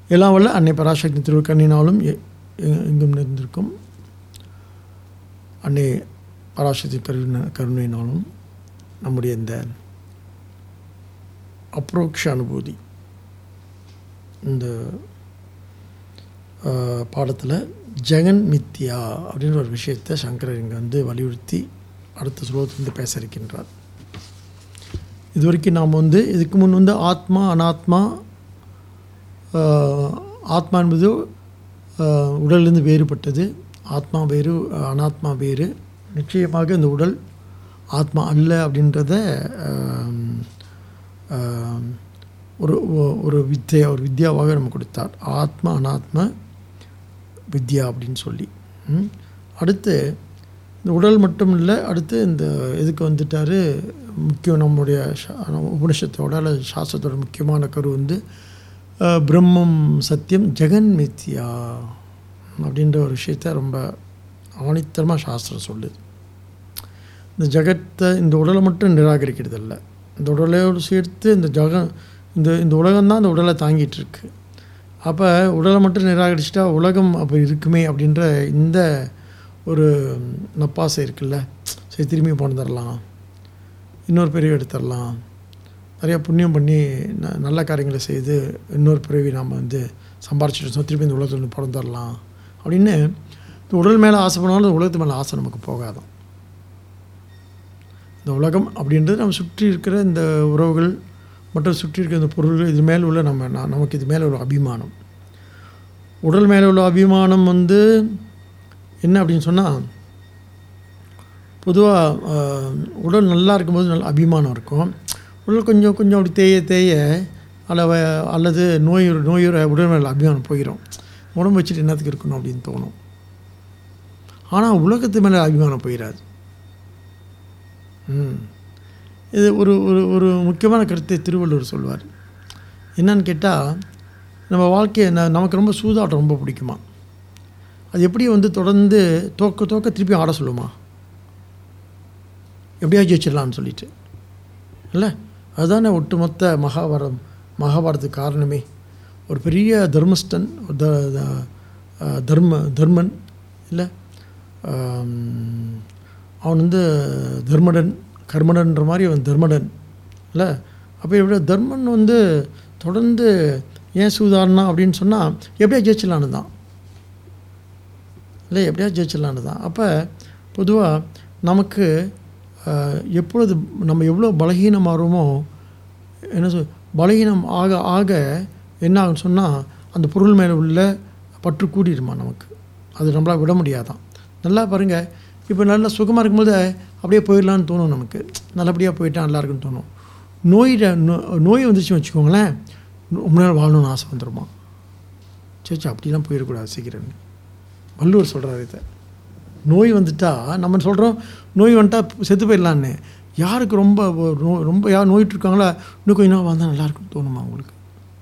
எல்லாம் வல்ல அன்னை பராசக்தி திருக்கண்ணினாலும் எங்கும் நிறைந்திருக்கும் அன்னை பராசக்தி கருணையினாலும் நம்முடைய இந்த அப்ரோக்ஷ அனுபூதி இந்த பாடத்தில் ஜெகன் மித்யா அப்படின்ற ஒரு விஷயத்தை சங்கரர் இங்கே வலியுறுத்தி அடுத்த ஸ்லோகத்திலிருந்து பேச இருக்கின்றார். இது வரைக்கும் நாம் இதுக்கு முன் ஆத்மா அனாத்மா, ஆத்மா என்பது உடலிலிருந்து வேறுபட்டது, ஆத்மா வேறு அனாத்மா வேறு, நிச்சயமாக இந்த உடல் ஆத்மா அல்ல அப்படின்றத ஒரு வித்யாவாக நம்ம கொடுத்தார். ஆத்மா அனாத்மா வித்யா அப்படின்னு சொல்லி. அடுத்து இந்த உடல் மட்டும் இல்லை, அடுத்து இந்த இதுக்கு வந்துட்டார் முக்கியம் நம்முடைய உபனிஷத்தோட அல்லது சாஸ்திரத்தோட முக்கியமான கரு பிரம்மம் சத்தியம் ஜெகன் மித்யா அப்படின்ற ஒரு விஷயத்த ரொம்ப ஆணித்தரமாக சாஸ்திரம் சொல்லுது. இந்த ஜெகத்தை இந்த உடலை மட்டும் நிராகரிக்கிறது இல்லை, இந்த உடலோடு சேர்த்து இந்த உலகம்தான் இந்த உடலை தாங்கிட்டு இருக்கு. அப்போ உடலை மட்டும் நிராகரிச்சிட்டா உலகம் அப்போ இருக்குமே அப்படின்ற இந்த ஒரு நப்பாசை இருக்குல்ல, சரி திரும்பி போனதரலாம், இன்னொரு பிறவி எடுத்துடலாம், நிறையா புண்ணியம் பண்ணி நல்ல காரியங்களை செய்து இன்னொரு பிறவி நாம் சம்பாரிச்சிட்டு திருப்பி இந்த உலகத்தில் பிறந்துடலாம் அப்படின்னு இந்த உடல் மேலே ஆசைப்படாலும் உலகத்து மேலே ஆசை நமக்கு போகாதான். இந்த உலகம் அப்படின்றது நம்ம சுற்றி இருக்கிற இந்த உறவுகள் மற்றும் சுற்றி இருக்கிற இந்த பொருள்கள், இது மேலே உள்ள நமக்கு இது மேலே உள்ள அபிமானம், உடல் மேலே உள்ள அபிமானம் என்ன அப்படின்னு சொன்னால், பொதுவாக உடல் நல்லா இருக்கும்போது நல்ல அபிமானம் இருக்கும். உடல் கொஞ்சம் கொஞ்சம் அப்படி தேய அல்லது நோயுற உடல் மேலே அபிமானம் போயிடும். உடம்பு வச்சுட்டு என்னத்துக்கு இருக்கணும் அப்படின்னு தோணும். ஆனால் உலகத்து மேலே அபிமானம் போயிடாது. இது ஒரு ஒரு முக்கியமான கருத்தை திருவள்ளுவர் சொல்வார். என்னன்னு கேட்டால், நம்ம வாழ்க்கையை நமக்கு ரொம்ப சூதாட்டம் ரொம்ப பிடிக்குமா, அது எப்படி தொடர்ந்து தோக்க திருப்பி ஆட சொல்லுமா, எப்படியா ஜெயிச்சிடலான்னு சொல்லிட்டு இல்லை. அதுதானே ஒட்டுமொத்த மகாபாரதத்துக்கு காரணமே. ஒரு பெரிய தர்மஸ்டன், தர்மன் இல்லை, அவன் தர்மடன் கர்மடன்ற மாதிரி அவன் தர்மடன் இல்லை. அப்போ எப்படி தர்மன் தொடர்ந்து ஏன் சூதாடினா அப்படின்னு சொன்னால் எப்படியா ஜெயிச்சிடலான்னு தான் இல்லை, எப்படியா ஜெயிச்சிடலான்னு தான். அப்போ பொதுவாக நமக்கு எப்பொழுது நம்ம எவ்வளோ பலகீனமாகிறோமோ, பலகீனம் ஆக ஆக என்ன ஆகுன்னு சொன்னால் அந்த பொருள் மேலே உள்ள பற்று கூடிடுமா நமக்கு, அது நம்மளால் விட முடியாதான். நல்லா பாருங்கள், இப்போ நல்லா சுகமாக இருக்கும்போது அப்படியே போயிடலான்னு தோணும், நமக்கு நல்லபடியாக போயிட்டா நல்லா இருக்குன்னு தோணும். நோய் வந்துச்சுன்னு வச்சுக்கோங்களேன், ரொம்ப நாள் வாழணும்னு ஆசை வந்துடுமா. சரி அப்படிலாம் போயிடக்கூடாது சீக்கிரம். வள்ளுவர் சொல்கிறார் இதை. நோய் வந்துட்டால் நம்ம சொல்கிறோம் நோய் வந்துட்டால் செத்து போயிடலான்னு. யாருக்கு ரொம்ப யார் நோயிட்டு இருக்காங்களா, இன்னும் கொஞ்சம் நாள் வந்தால் நல்லாயிருக்குன்னு தோணுமா உங்களுக்கு?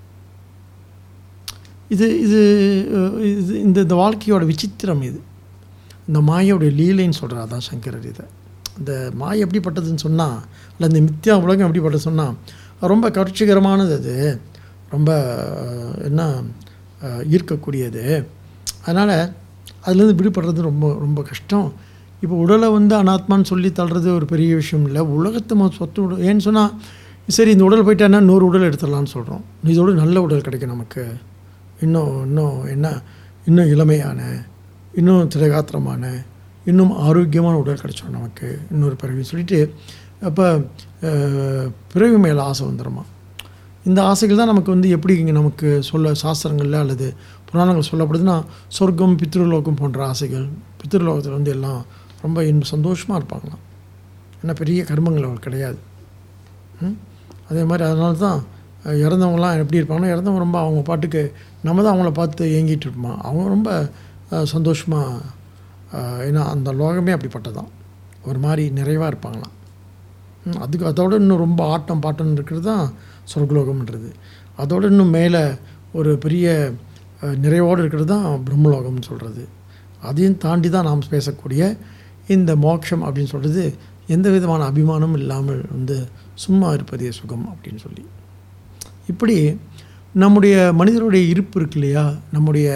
இது இது இந்த வாழ்க்கையோட விசித்திரம். இது இந்த மாயோடைய லீலைன்னு சொல்கிறா தான் சங்கரர் இதை. இந்த மாயை எப்படிப்பட்டதுன்னு சொன்னால், இல்லை இந்த மித்யா உலகம் எப்படிப்பட்டது சொன்னால், ரொம்ப கவர்ச்சிகரமானது, அது ரொம்ப ஈர்க்கக்கூடியது. அதனால் அதுலேருந்து விடுபடுறது ரொம்ப ரொம்ப கஷ்டம். இப்போ உடலை அனாத்மான்னு சொல்லி தள்ளுறது ஒரு பெரிய விஷயம் இல்லை. உலகத்தை சொத்து ஏன்னு சொன்னால், சரி இந்த உடல் போயிட்டான்னா 100 உடல் எடுத்துடலான்னு சொல்கிறோம். இதோட நல்ல உடல் கிடைக்கும் நமக்கு, இன்னும் இளமையான, இன்னும் திடகாத்திரமான, இன்னும் ஆரோக்கியமான உடல் கிடைச்சோம் நமக்கு இன்னொரு பிறவின்னு சொல்லிட்டு, அப்போ பிறவி மேலே ஆசை வந்துடுமா. இந்த ஆசைகள் தான் நமக்கு எப்படி இங்கே நமக்கு சாஸ்திரங்களில் அல்லது புராணங்கள் சொல்லப்படுதுன்னா, சொர்க்கம் பித்ருலோகம் போன்ற ஆசைகள். பித்ருலோகத்தில் எல்லாம் ரொம்ப சந்தோஷமாக இருப்பாங்களாம், ஏன்னா பெரிய கர்மங்கள் அவங்களுக்கு கிடையாது. அதே மாதிரி அதனால தான் இறந்தவங்களாம் எப்படி இருப்பாங்கன்னா, இறந்தவங்க ரொம்ப அவங்க பாட்டுக்கு நம்ம தான் அவங்கள பார்த்து ஏங்கிட்டு இருப்போமா, அவங்க ரொம்ப சந்தோஷமாக, ஏன்னா அந்த லோகமே அப்படிப்பட்டதான், ஒரு மாதிரி நிறைவாக இருப்பாங்களாம். அதோட இன்னும் ரொம்ப ஆட்டம் பாட்டம் இருக்கிறது தான் சொர்க்கலோகம்ன்றது. அதோடு இன்னும் மேலே ஒரு பெரிய நிறைவோடு இருக்கிறது தான் பிரம்மலோகம்னு சொல்கிறது. அதையும் தாண்டி தான் நாம் பேசக்கூடிய இந்த மோட்சம் அப்படின்னு சொல்கிறது, எந்த விதமான அபிமானமும் இல்லாமல் சும்மா இருப்பதே சுகம் அப்படின்னு சொல்லி. இப்படி நம்முடைய மனிதனுடைய இருப்பு இருக்கு இல்லையா, நம்முடைய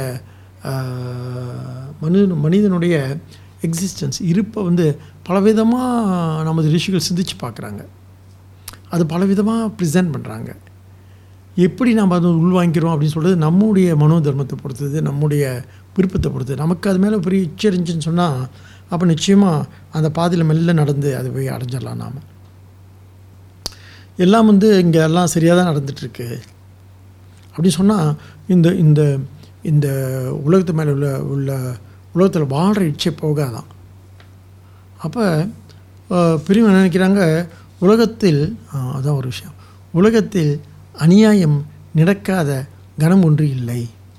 மனிதனுடைய எக்ஸிஸ்டன்ஸ் இருப்பை வந்து பலவிதமாக நமது ரிஷிகள் சிந்திச்சு பார்க்குறாங்க. அது பலவிதமாக ப்ரெசென்ட் பண்ணுறாங்க. எப்படி நம்ம அதை உள்வாங்கிக்கிறோம் அப்படின்னு சொல்கிறது நம்முடைய மனோ தர்மத்தை பொறுத்தது, நம்முடைய விருப்பத்தை பொறுத்தது. நமக்கு அது மேலே பெரிய இச்சை இருந்துச்சுன்னு சொன்னால் அப்போ நிச்சயமாக அந்த பாதையில் மெல்ல நடந்து அது போய் அடைஞ்சிடலாம். நாம் எல்லாம் வந்து இங்கே எல்லாம் சரியாக தான் நடந்துகிட்ருக்கு அப்படின்னு சொன்னால் இந்த இந்த இந்த உலகத்து மேலே உள்ள உலகத்தில் வாழ்கிற இச்சை போகாதான். அப்போ பெரியவங்க நினைக்கிறாங்க, உலகத்தில் அதான் ஒரு விஷயம், உலகத்தில் அநியாயம் நடக்காத கணம் ஒன்று இல்லை.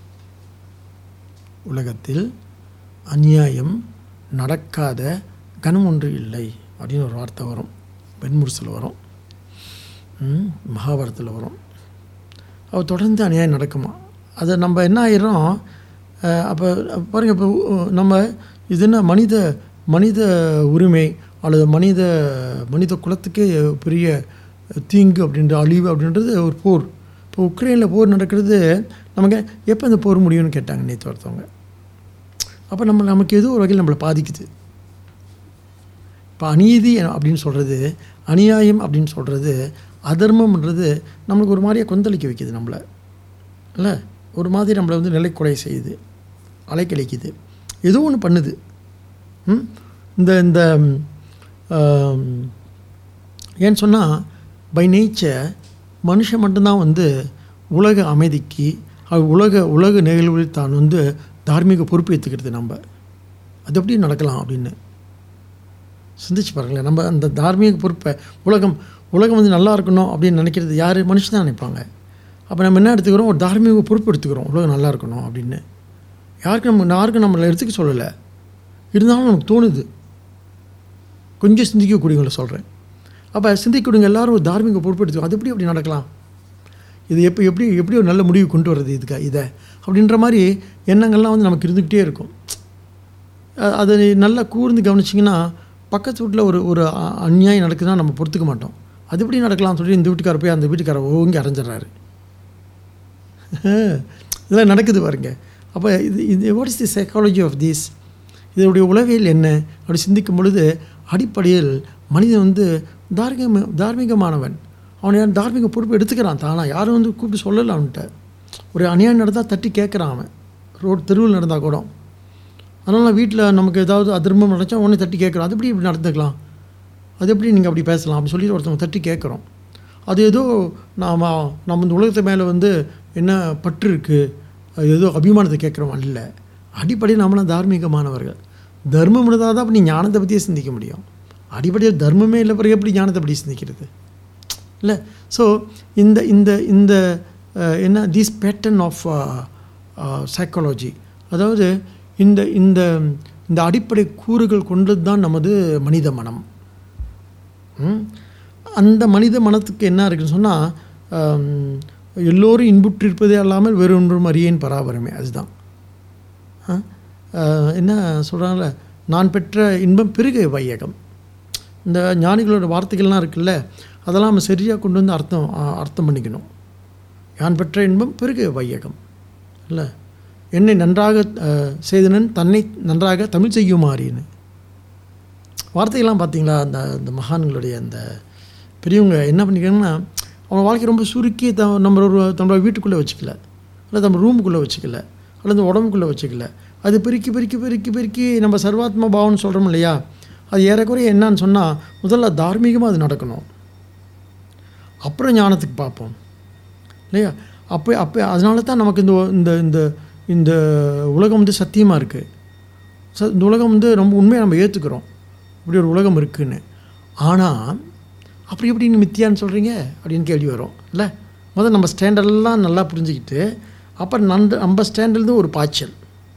உலகத்தில் அநியாயம் நடக்காத கணம் ஒன்று இல்லை அப்படின்னு ஒரு வார்த்தை வரும், வெண்முரசில் வரும், மகாபாரதத்தில் வரும். அவள் தொடர்ந்து அநியாயம் நடக்குமா. அதை நம்ம என்ன ஆயிரும், அப்போ பாருங்கள், இப்போ நம்ம இதுன்னா மனித உரிமை அல்லது மனித குலத்துக்கே பெரிய தீங்கு அப்படின்ற அழிவு அப்படின்றது ஒரு போர். இப்போ உக்ரைனில் போர் நடக்கிறது, நமக்கு எப்போ இந்த போர் முடியும்னு கேட்டாங்க நேற்று ஒருத்தவங்க. அப்போ நமக்கு ஏதோ ஒரு வகையில் நம்மளை பாதிக்குது. இப்போ அநீதி அப்படின்னு சொல்கிறது, அநியாயம் அப்படின்னு சொல்கிறது, அதர்மம்ன்றது நம்மளுக்கு ஒரு மாதிரியாக கொந்தளிக்க வைக்குது நம்மளை, இல்லை ஒரு மாதிரி நம்மளை வந்து நிலைக்குறை செய்யுது, அலைக்கழிக்குது, ஏதோ ஒன்று பண்ணுது. இந்த ஏன்னு சொன்னால் பை நேச்சர் மனுஷன் மட்டும்தான் வந்து உலக அமைதிக்கு உலக நிகழ்வுகளில் தான் வந்து தார்மீக பொறுப்பு ஏற்றுக்கிறது. நம்ம அது எப்படி நடக்கலாம் அப்படின்னு சிந்திச்சு பாருங்களேன். நம்ம அந்த தார்மீக பொறுப்பை உலகம் வந்து நல்லா இருக்கணும் அப்படின்னு நினைக்கிறது யார்? மனுஷன் தான் நினைப்பாங்க. அப்போ நம்ம என்ன எடுத்துக்கிறோம், ஒரு தார்மீக பொறுப்பு எடுத்துக்கிறோம், உலகம் நல்லா இருக்கணும் அப்படின்னு. யாருக்கும் நம்மளை எடுத்துக்க சொல்லலை, இருந்தாலும் நமக்கு தோணுது. கொஞ்சம் சிந்திக்கக்கூடியவங்களை சொல்கிறேன். அப்போ சிந்திக்கக்கூடியவங்க எல்லோரும் ஒரு தார்மீக பொறுப்பு எடுத்துக்கோ. அது எப்படி நடக்கலாம்? இது எப்படி ஒரு நல்ல முடிவு கொண்டு வர்றது இதை அப்படின்ற மாதிரி எண்ணங்கள்லாம் வந்து நமக்கு இருந்துக்கிட்டே இருக்கும். அதை நல்லா கூர்ந்து கவனிச்சிங்கன்னா, பக்கத்து வீட்டில் ஒரு அநியாயம் நடக்குதுன்னா நம்ம பொறுத்துக்க மாட்டோம். அது எப்படி நடக்கலாம்னு சொல்லி இந்த வீட்டுக்கார போய் அந்த வீட்டுக்கார ஓங்கி அரைஞ்சிட்றாரு. இதெல்லாம் நடக்குது பாருங்க. அப்போ இது what is the psychology of this, இதனுடைய உளவியல் என்ன அப்படி சிந்திக்கும் பொழுது, அடிப்படையில் மனிதன் வந்து தார்மீகமானவன். அவன் யார் தார்மீக பொறுப்பு எடுத்துக்கிறான் தானா. யாரும் வந்து கூப்பிட்டு சொல்லலை அவன்கிட்ட. ஒரு அநியாயம் நடந்தால் தட்டி கேட்குறான் அவன், தெருவில் நடந்தால் கூட. அதனால் வீட்டில் நமக்கு ஏதாவது அதர்மம் நடச்சா உடனே தட்டி கேட்குறோம். அது இப்படி நடந்துக்கலாம், அது எப்படி நீங்கள் அப்படி பேசலாம் அப்படின்னு சொல்லி ஒருத்தவங்க தட்டி கேட்குறோம். அது ஏதோ நம்ம இந்த உலகத்து மேலே வந்து என்ன பற்று இருக்குது, அது ஏதோ அபிமானத்தை கேட்குறோம் இல்லை. அடிப்படையில் நம்மளாம் தார்மீகமானவர்கள். தர்மம் இருந்தால் தான் அப்படி ஞானத்தை பற்றியே சிந்திக்க முடியும். அடிப்படையில் தர்மமே இல்லை, பிறகு எப்படி ஞானத்தை பற்றி சிந்திக்கிறது இல்லை? ஸோ இந்த என்ன திஸ் பேட்டர்ன் ஆஃப் சைக்காலஜி, அதாவது இந்த அடிப்படை கூறுகள் கொண்டது தான் நமது மனித மனம். அந்த மனித மனத்துக்கு என்ன இருக்குன்னு சொன்னால், எல்லோரும் இன்புற்றிருப்பதே அல்லாமல் வேறு ஒன்றும் அறியேன் பராபரமே. அதுதான் என்ன சொல்கிறாங்கள, நான் பெற்ற இன்பம் பெருக வையகம். இந்த ஞானிகளோட வார்த்தைகள்லாம் இருக்குல்ல, அதெல்லாம் நம்ம சரியாக கொண்டு வந்து அர்த்தம் பண்ணிக்கணும். யான் பெற்ற இன்பம் பெருக வையகம் இல்லை, என்னை நன்றாக செய்தனன் தன்னை நன்றாக தமிழ் செய்யுமாறின்னு வார்த்தைகள்லாம் பார்த்தீங்களா? அந்த மகான்களுடைய அந்த பெரியவங்க என்ன பண்ணிக்கிறாங்கன்னா, அவன் வாழ்க்கை ரொம்ப சுருக்கி நம்மளோட வீட்டுக்குள்ளே வச்சுக்கல, இல்லை நம்ம ரூமுக்குள்ளே வச்சுக்கல, அல்லது உடம்புக்குள்ளே வச்சுக்கல. அது பெருக்கி நம்ம சர்வாத்மா பாவம்னு சொல்கிறோம் இல்லையா, அது ஏறக்குறைய என்னன்னு சொன்னால், முதல்ல தார்மீகமாக அது நடக்கணும், அப்புறம் ஞானத்துக்கு பார்ப்போம் இல்லையா. அப்போ அதனால தான் நமக்கு இந்த உலகம் வந்து சத்தியமாக இருக்குது. இந்த உலகம் வந்து ரொம்ப உண்மையாக நம்ம ஏற்றுக்கிறோம், இப்படி ஒரு உலகம் இருக்குதுன்னு. ஆனால் அப்படி எப்படி நீங்கள் மித்தியான்னு சொல்கிறீங்க அப்படின்னு கேள்வி வரும் இல்லை. முதல்ல நம்ம ஸ்டாண்டர்டெல்லாம் நல்லா புரிஞ்சுக்கிட்டு, அப்புறம் நம்ம ஸ்டாண்டர்ட்லேருந்து ஒரு பாய்ச்சல்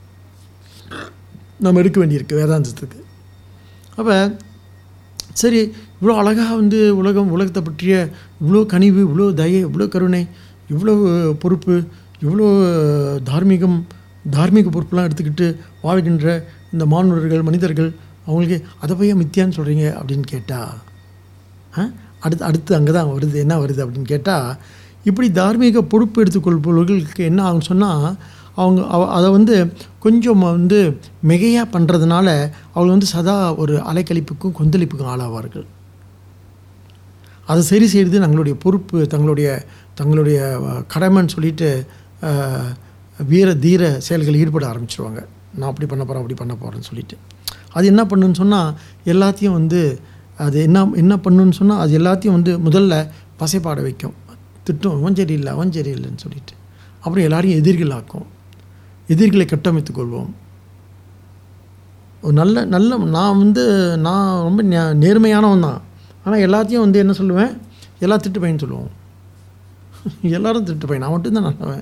நம்ம எடுக்க வேண்டியிருக்கு வேதாந்தத்துக்கு. அப்போ சரி, இவ்வளோ அழகாக வந்து உலகத்தை பற்றிய இவ்வளோ கனிவு, இவ்வளோ தயை, இவ்வளோ கருணை, இவ்வளோ பொறுப்பு, இவ்வளோ தார்மீக பொறுப்பெலாம் எடுத்துக்கிட்டு வாழ்கின்ற இந்த மாணவர்கள் மனிதர்கள், அவங்களுக்கு அதை போய் மித்தியான்னு சொல்கிறீங்க அப்படின்னு கேட்டால், அடுத்து அங்கே தான் வருது, என்ன வருது அப்படின்னு கேட்டால், இப்படி தார்மீக பொறுப்பு எடுத்துக்கொள்பவர்களுக்கு என்ன ஆகும் சொன்னால், அவங்க அதை வந்து கொஞ்சம் வந்து மிகையாக பண்ணுறதுனால அவங்க வந்து சதா ஒரு அலைக்கழிப்புக்கும் கொந்தளிப்புக்கும் ஆளாவார்கள். அதை சரி செய்கிறது தங்களுடைய பொறுப்பு, தங்களுடைய கடமைன்னு சொல்லிட்டு வீர தீர செயல்கள் ஈடுபட ஆரம்பிச்சிருவாங்க. நான் அப்படி பண்ண போகிறேன், அப்படி பண்ண போகிறேன்னு சொல்லிட்டு. அது என்ன பண்ணுன்னு சொன்னால், எல்லாத்தையும் வந்து அது என்ன பண்ணுன்னு சொன்னால், அது எல்லாத்தையும் வந்து முதல்ல பசைப்பாட வைக்கும், திட்டம், அவன் சரியில்லைன்னு சொல்லிட்டு. அப்புறம் எல்லாரையும் எதிரிகளாக்கும், எதிரிகளை கட்டமைத்துக் கொள்வோம். ஒரு நல்ல நான் ரொம்ப நேர்மையானவன் தான். ஆனால் எல்லாத்தையும் வந்து என்ன சொல்லுவேன், எல்லாம் திட்டு பையன்னு சொல்லுவோம். எல்லோரும் திட்டு பையன், நான் மட்டும்தான் நல்லவன்.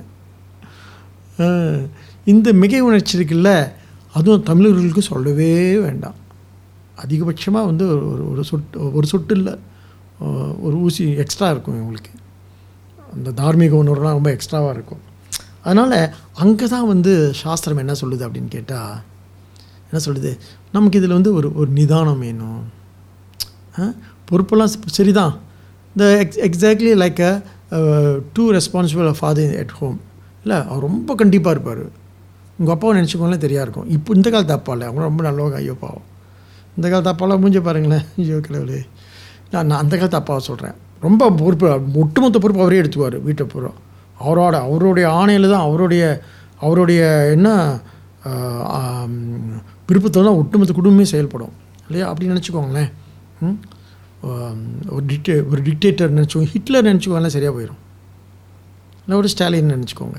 இந்த மிகை உணர்ச்சி இருக்குல்ல, அதுவும் தமிழர்களுக்கு சொல்லவே வேண்டாம். அதிகபட்சமாக வந்து ஒரு சொட்டு இல்லை, ஒரு ஊசி எக்ஸ்ட்ரா இருக்கும் இவங்களுக்கு. அந்த தார்மீக உணர்வுலாம் ரொம்ப எக்ஸ்ட்ராவாக இருக்கும். அதனால் அங்கே தான் வந்து சாஸ்திரம் என்ன சொல்லுது அப்படின்னு கேட்டால், என்ன சொல்லுது, நமக்கு இதில் வந்து ஒரு நிதானம் வேணும். பொறுப்பெல்லாம் சரிதான். இந்த exactly like too responsible father at home. இல்லை, அவர் ரொம்ப கண்டிப்பாக இருப்பார். உங்கள் அப்பாவை நினச்சிக்கோங்களேன், தெரியாக இருக்கும். இப்போ இந்த காலத்து அப்பா இல்லை, அவங்க ரொம்ப நல்லவங்க. ஐயோ பாவம், இந்த காலத்து அப்பாலாம் மூஞ்ச பாருங்களேன். ஐயோ கடவுளே, நான் அந்த காலத்து அப்பாவை சொல்கிறேன். ரொம்ப பொறுப்பு, ஒட்டுமொத்த பொறுப்பு அவரே எடுத்துக்குவார். வீட்டை பூரா அவருடைய ஆணையில் தான், அவருடைய என்ன விருப்பத்தில் தான் ஒட்டுமொத்த குடும்பமே செயல்படும் இல்லையா? அப்படி நினச்சிக்கோங்களேன். ஒரு டிக்டேட்டர் நினச்சிக்கோங்க, ஹிட்லர் நினச்சிக்கோங்களேன், சரியாக போயிடும். இல்லை ஒரு ஸ்டாலின் நினச்சிக்கோங்க.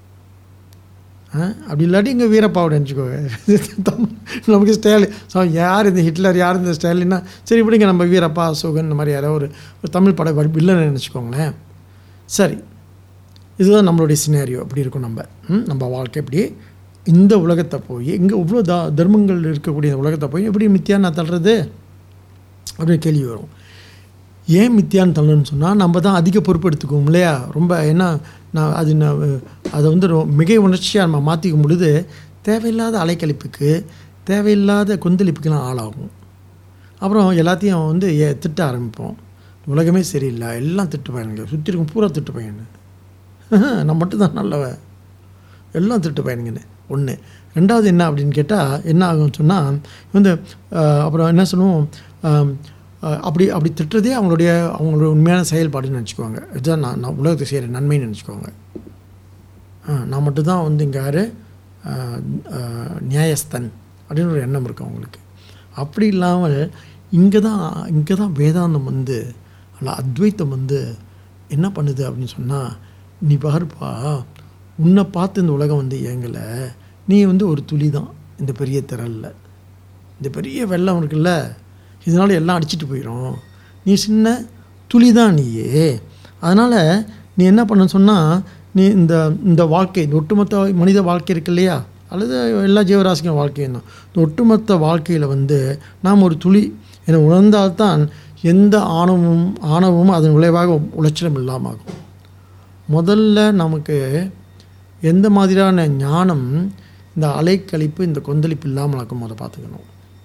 அப்படி இல்லாட்டி இங்கே வீரப்பாவை நினச்சிக்கோங்க. நமக்கு ஸ்டாலின் யார், இந்த ஹிட்லர் யார், இந்த ஸ்டாலின்னா சரி இப்படிங்க, நம்ம வீரப்பா அசோகன் இந்த மாதிரி யாரோ ஒரு தமிழ் பட வில்லனை நினச்சிக்கோங்களேன். சரி, இதுதான் நம்மளுடைய சினாரியோ. அப்படி இருக்கும் நம்ம வாழ்க்கை. எப்படி இந்த உலகத்தை போய் இங்கே இவ்வளோ தர்மங்கள் இருக்கக்கூடிய உலகத்தை போய் எப்படி மித்தியான்னு நான் தள்ளுறது அப்படின்னு கேள்வி வரும். ஏன் மித்தியான்னு தள்ளணும்னு சொன்னால், நம்ம தான் அதிக பொறுப்பு எடுத்துக்குவோம் இல்லையா? ரொம்ப ஏன்னா அதை வந்து மிகை உணர்ச்சியாக நம்ம மாற்றிக்கும் பொழுது தேவையில்லாத அலைக்கழிப்புக்கு, தேவையில்லாத கொந்தளிப்புக்கெல்லாம் ஆளாகும். அப்புறம் எல்லாத்தையும் வந்து திட்ட ஆரம்பிப்போம். உலகமே சரியில்லை, எல்லாம் திட்டு பையனுங்க, சுற்றி இருக்கும் பூரா திட்டு பையனு, நான் மட்டும்தான் நல்லவன், எல்லாம் திட்டு பையனுங்கன்னு ஒன்று. ரெண்டாவது என்ன அப்படின்னு கேட்டால் என்ன ஆகும்னு சொன்னால் வந்து அப்புறம் என்ன சொல்லுவோம், அப்படி திட்டுறதே அவங்களுடைய உண்மையான செயல்பாடுன்னு நினச்சிக்குவாங்க. இதுதான் நான் உலகத்தை செய்கிற நன்மைன்னு நினச்சிக்குவாங்க. நான் மட்டும்தான் வந்து இங்கே யார் நியாயஸ்தன் அப்படின்னு ஒரு எண்ணம் இருக்கும் அவங்களுக்கு. அப்படி இல்லாமல் இங்கே தான் வேதாந்தம் வந்து அல்ல அத்வைத்தம் வந்து என்ன பண்ணுது அப்படின்னு சொன்னால், நீ பாருப்பா, உன்னை பார்த்து இந்த உலகம் வந்து இயங்கலை, நீ வந்து ஒரு துளி தான் இந்த பெரிய திரளில், இந்த பெரிய வெள்ளம் இருக்குல்ல, இதனால் எல்லாம் அடிச்சிட்டு போயிடும், நீ சின்ன துளி தான் நீயே. அதனால் நீ என்ன பண்ண சொன்னால், நீ இந்த வாழ்க்கை, இந்த ஒட்டுமொத்த மனித வாழ்க்கை இருக்கு இல்லையா, அல்லது எல்லா ஜீவராசிக்கும் வாழ்க்கையும் தான், இந்த ஒட்டுமொத்த வாழ்க்கையில் வந்து நாம் ஒரு துளி என உணர்ந்தால்தான் எந்த ஆணவமும் அதன் விளைவாக உளைச்சலும் இல்லாமல் ஆகும். முதல்ல நமக்கு எந்த மாதிரியான ஞானம் இந்த அலைக்கழிப்பு, இந்த கொந்தளிப்பு இல்லாமல் ஆக்கும் அதை பார்த்துக்கணும்.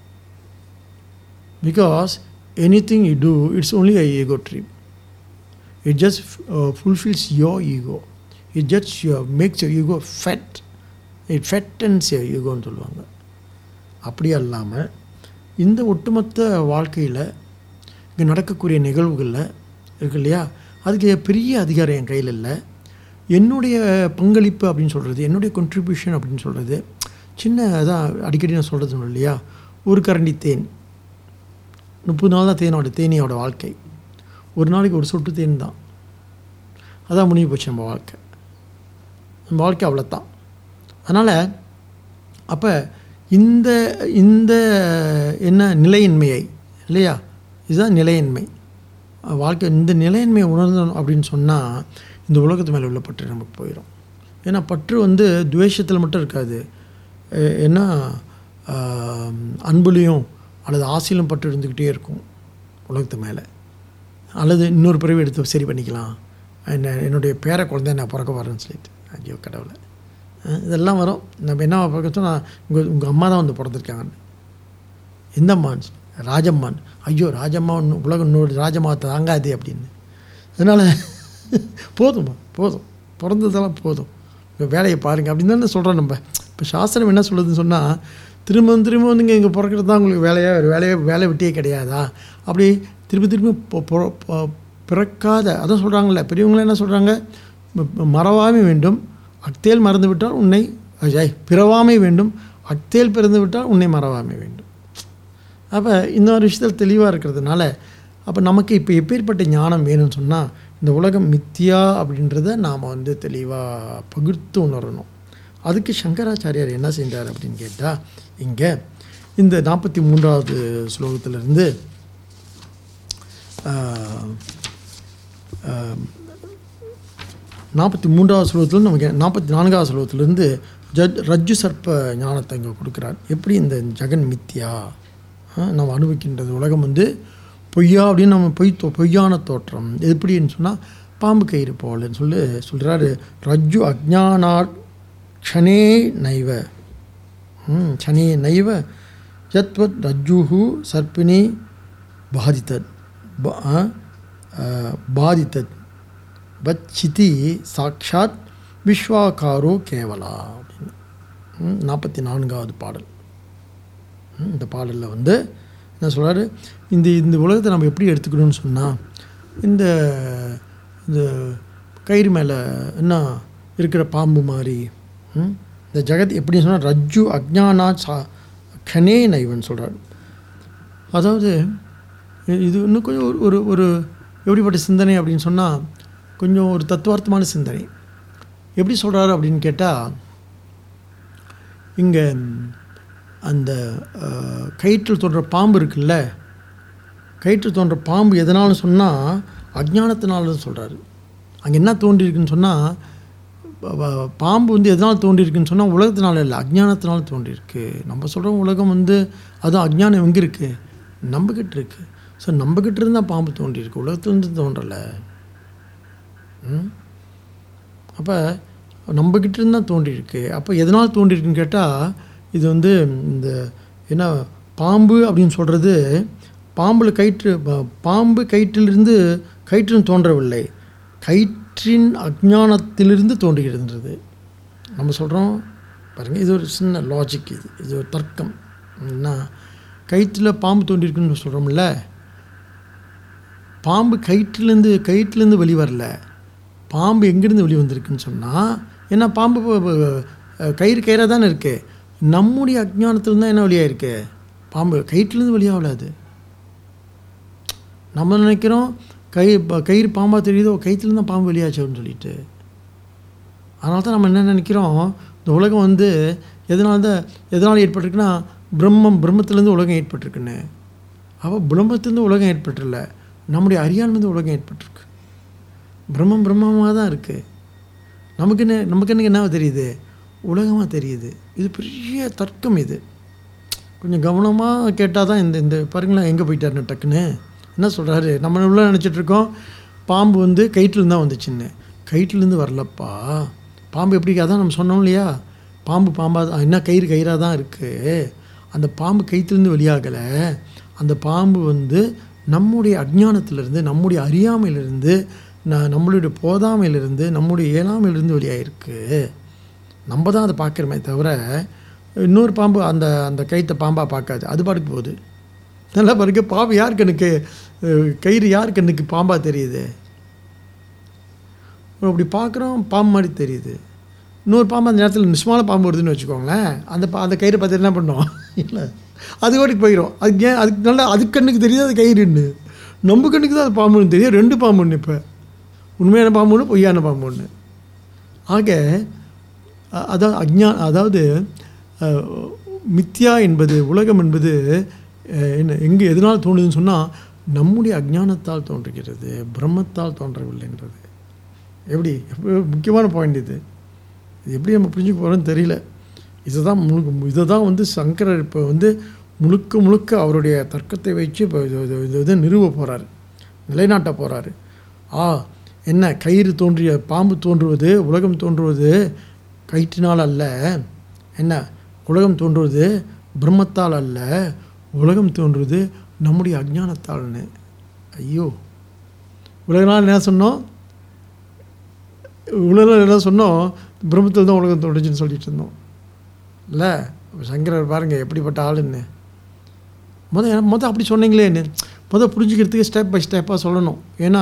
Because anything you do, it's only a ego trip. It just fulfills your ego. It just makes your ego fat. It fattens your ego-ன்னு சொல்லுவாங்க. அப்படி அல்லாமல் இந்த ஒட்டுமொத்த வாழ்க்கையில் இங்கே நடக்கக்கூடிய நிகழ்வுகளில் இருக்கு இல்லையா, அதுக்கு பெரிய அதிகாரம் என் கையில் இல்லை. என்னுடைய பங்களிப்பு அப்படின்னு சொல்கிறது, என்னுடைய contribution அப்படின்னு சொல்கிறது சின்னதாக அடிக்கடி நான் சொல்கிறது இல்லையா, ஒரு கரண்டி தேன், 30 நாள் தான் தேனியோட வாழ்க்கை. ஒரு நாளைக்கு ஒரு சொட்டு தேன் தான், அதான் முடிஞ்சு போச்சு நம்ம வாழ்க்கை அவ்வளோத்தான். அதனால் அப்போ இந்த என்ன நிலையின்மையை இல்லையா, இதுதான் நிலையின்மை வாழ்க்கை. இந்த நிலையின்மையை உணர்ந்தோம் அப்படின்னு சொன்னால் இந்த உலகத்து மேலே உள்ள பற்று நமக்கு போயிடும். ஏன்னா பற்று வந்து துவேஷத்தில் மட்டும் இருக்காது, ஏன்னா அன்புலேயும் அல்லது ஆசையிலும் பற்று இருந்துக்கிட்டே இருக்கும் உலகத்து மேலே. அல்லது இன்னொரு பிறவி எடுத்து சரி பண்ணிக்கலாம், என்னுடைய பேர குழந்தை நான் பிறக்க வரேன்னு சொல்லிட்டு, ஐயோ கடவுளை, இதெல்லாம் வரும். நம்ம என்ன பார்க்க, நான் உங்கள் அம்மா தான் வந்து பிறந்திருக்காங்கன்னு. எந்த அம்மான்னு, ராஜம்மான். ஐயோ ராஜம்மா உலகம் இன்னொரு ராஜம்மா தாங்காது அப்படின்னு. அதனால் போதும் பிறந்ததெல்லாம் போதும், இப்போ வேலையை பாருங்கள் அப்படின்னு தானே சொல்கிறோம் நம்ம. இப்போ சாஸ்திரம் என்ன சொல்லுதுன்னு சொன்னால், திரும்ப நீங்கள் இங்கே பிறக்கிறது தான் உங்களுக்கு வேலை விட்டே கிடையாதா? அப்படி திரும்ப பிறக்காத, அதான் சொல்கிறாங்களே பெரியவங்களாம் என்ன சொல்கிறாங்க, மறவாமை வேண்டும், அக்தேல் மறந்து விட்டால் உன்னை பிறவாமை வேண்டும், அக்தேல் பிறந்து விட்டால் உன்னை மறவாமை வேண்டும். அப்போ இன்னொரு விஷயத்தில் தெளிவாக இருக்கிறதுனால, அப்போ நமக்கு இப்போ எப்பேற்பட்ட ஞானம் வேணும்னு சொன்னால், இந்த உலகம் மித்தியா அப்படின்றத நாம் தெளிவாக பகிர்ந்து உணரணும். அதுக்கு சங்கராச்சாரியார் என்ன செஞ்சார் அப்படின்னு கேட்டால், இங்கே இந்த 43வது ஸ்லோகத்திலிருந்து 43வது ஸ்லோகத்தில் நமக்கு 44வது ஸ்லோகத்திலிருந்து ரஜ்ஜு சர்ப்ப ஞானத்தை இங்கே கொடுக்குறார். எப்படி இந்த ஜெகன் மித்யா நம்ம அனுபவிக்கின்றது, உலகம் பொய்யா அப்படின்னு நம்ம பொய்யான தோற்றம் எப்படின்னு சொன்னால், பாம்பு கயிறு போலன்னு சொல்கிறாரு. ரஜ்ஜு அஜ்ஞானாத் க்ஷணே நைவ க்ஷணே நைவ யத்வத் ரஜ்ஜுஹு சர்ப்பினி பாதித்தத் வச்சிதி சாக்ஷாத் விஸ்வாகாரோ கேவலா அப்படின்னு 44வது பாடல். இந்த பாடலில் என்ன சொல்கிறாரு, இந்த உலகத்தை நம்ம எப்படி எடுத்துக்கணும்னு சொன்னால், இந்த கயிறு மேலே என்ன இருக்கிற பாம்பு மாதிரி இந்த ஜெகத் எப்படின்னு சொன்னால், ரஜ்ஜு அஜ்ஞானா கனே நைவன் சொல்கிறார். அதாவது இது இன்னும் கொஞ்சம் ஒரு எப்படிப்பட்ட சிந்தனை அப்படின்னு சொன்னால், கொஞ்சம் ஒரு தத்துவார்த்தமான சிந்தனை. எப்படி சொல்கிறாரு அப்படின்னு கேட்டால், இங்கே அந்த கயிற்றில் தோன்ற பாம்பு இருக்குல்ல, கயிற்றில் தோன்ற பாம்பு எதனாலும் சொன்னால் அஜ்ஞானத்தினாலும் சொல்கிறாரு. அங்கே என்ன தோன்றியிருக்குன்னு சொன்னால், பாம்பு எதனால் தோன்றியிருக்குன்னு சொன்னால் உலகத்தினால இல்லை, அஜ்ஞானத்தினால தோன்றியிருக்கு. நம்ம சொல்கிறோம் உலகம் அதுவும் அஜ்ஞானம் எங்கே இருக்குது, நம்மக்கிட்ட இருக்குது. ஸோ நம்மக்கிட்ட இருந்தால் பாம்பு தோன்றியிருக்கு, உலகத்துலேருந்து தோன்றலை. அப்போ நம்மக்கிட்ட இருந்தால் தோன்றியிருக்கு. அப்போ எதனால் தோன்றியிருக்குன்னு கேட்டால், இது இந்த என்ன பாம்பு அப்படின்னு சொல்கிறது, பாம்பு கயிற்றிலிருந்து கயிற்றின் தோன்றவில்லை, கயிற்றின் அஜ்ஞானத்திலிருந்து தோன்றுகிறதுன்றது நம்ம சொல்கிறோம் பாருங்கள். இது ஒரு சின்ன லாஜிக், இது ஒரு தர்க்கம். என்ன கயிற்றில் பாம்பு தோன்றியிருக்குன்னு சொல்கிறோம்ல, பாம்பு கயிற்றிலேருந்து வெளி வரல, பாம்பு எங்கேருந்து வெளி வந்திருக்குன்னு சொன்னால், ஏன்னா பாம்பு கயிறாக தானே இருக்குது, நம்முடைய அஜ்ஞானத்தில் தான் என்ன வழியாக இருக்குது, பாம்பு கயிற்றுலேருந்து வெளியாகலாது. நம்ம நினைக்கிறோம் கயிறு பாம்பாக தெரியுதோ, கயிற்றுலேருந்து தான் பாம்பு வெளியாச்சு அப்படின்னு சொல்லிட்டு. அதனால தான் நம்ம என்ன நினைக்கிறோம், இந்த உலகம் எதனால் ஏற்பட்டிருக்குன்னா, பிரம்மத்திலேருந்து உலகம் ஏற்பட்டிருக்குன்னு. அப்போ பிரம்மத்திலேருந்து உலகம் ஏற்பட்டுல, நம்முடைய அறியாண்மைந்து உலகம் ஏற்பட்டிருக்கு. பிரம்மமாக தான் இருக்குது. நமக்கு என்ன தெரியுது, உலகமாக தெரியுது. இது பெரிய தர்க்கம். இது கொஞ்சம் கவனமாக கேட்டால் தான் இந்த பாருங்களேன் எங்கே போயிட்டாருன்னு டக்குன்னு என்ன சொல்கிறாரு. நம்ம உள்ள நினச்சிட்ருக்கோம் பாம்பு கயிற்றுலேருந்து தான் வந்துச்சுன்னு. கயிற்றுலேருந்து வரலப்பா. பாம்பு எப்படி, அதான் நம்ம சொன்னோம் இல்லையா, பாம்பாக என்ன கயிறாக தான் இருக்குது. அந்த பாம்பு கயிற்றுலேருந்து வெளியாகலை. அந்த பாம்பு நம்முடைய அஜ்ஞானத்திலிருந்து, நம்முடைய அறியாமையிலிருந்து, நம்மளுடைய போதாமையிலிருந்து, நம்முடைய இயலாமையிலிருந்து வெளியாகிருக்கு. நம்ம தான் அதை பார்க்குறோமே தவிர, இன்னொரு பாம்பு அந்த கயிற்றை பாம்பாக பார்க்காது, அது பாட்டுக்கு போகுது. நல்லா பாருங்க, பாம்பு யார் கண்ணுக்கு, கயிறு யார் கண்ணுக்கு பாம்பாக தெரியுது. அப்படி பார்க்குறோம் பாம்பு மாதிரி தெரியுது. இன்னொரு பாம்பு அந்த நேரத்தில் நிச்சயமான பாம்பு வருதுன்னு வச்சுக்கோங்களேன், அந்த கயிறை பார்த்து என்ன பண்ணோம், இல்லை அது பாட்டுக்கு போயிடும். அதுக்கு நல்லா அது கண்ணுக்கு தெரியுது அது கயிறுன்னு, நம்ம கண்ணுக்கு தான் அது பாம்புன்னு தெரியும். 2 பாம்பு ஒன்று, இப்போ உண்மையான பாம்பு ஒன்று, பொய்யான பாம்பு ஒன்று. ஆக அதாவது மித்யா என்பது, உலகம் என்பது எங்கே எதனால் தோன்றுதுன்னு சொன்னால், நம்முடைய அஜ்ஞானத்தால் தோன்றுகிறது, பிரம்மத்தால் தோன்றவில்லைன்றது. எப்படி முக்கியமான பாயிண்ட் இது எப்படி நம்ம புரிஞ்சுக்க போகிறோன்னு தெரியல. இதை தான் சங்கரர் இப்போ முழுக்க அவருடைய தர்க்கத்தை வச்சு இப்போ இதை நிறுவ போகிறாரு, நிலைநாட்ட போகிறாரு. என்ன கயிறு தோன்றிய பாம்பு தோன்றுவது, உலகம் தோன்றுவது கயிற்றினால் அல்ல, என்ன உலகம் தோன்றுவது பிரம்மத்தால் அல்ல, உலகம் தோன்றுவது நம்முடைய அஜ்ஞானத்தால்னு. ஐயோ, உலகனால் என்ன சொன்னோம், உலகம் என்ன சொன்னோம், பிரம்மத்தில் தான் உலகம் தோன்றுச்சுன்னு சொல்லிட்டு இருந்தோம் இல்லை. சங்கரர் பாருங்கள் எப்படிப்பட்ட ஆளுன்னு. மொதல் அப்படி சொன்னீங்களேன்னு புரிஞ்சுக்கிறதுக்கு ஸ்டெப் பை ஸ்டெப்பாக சொல்லணும். ஏன்னா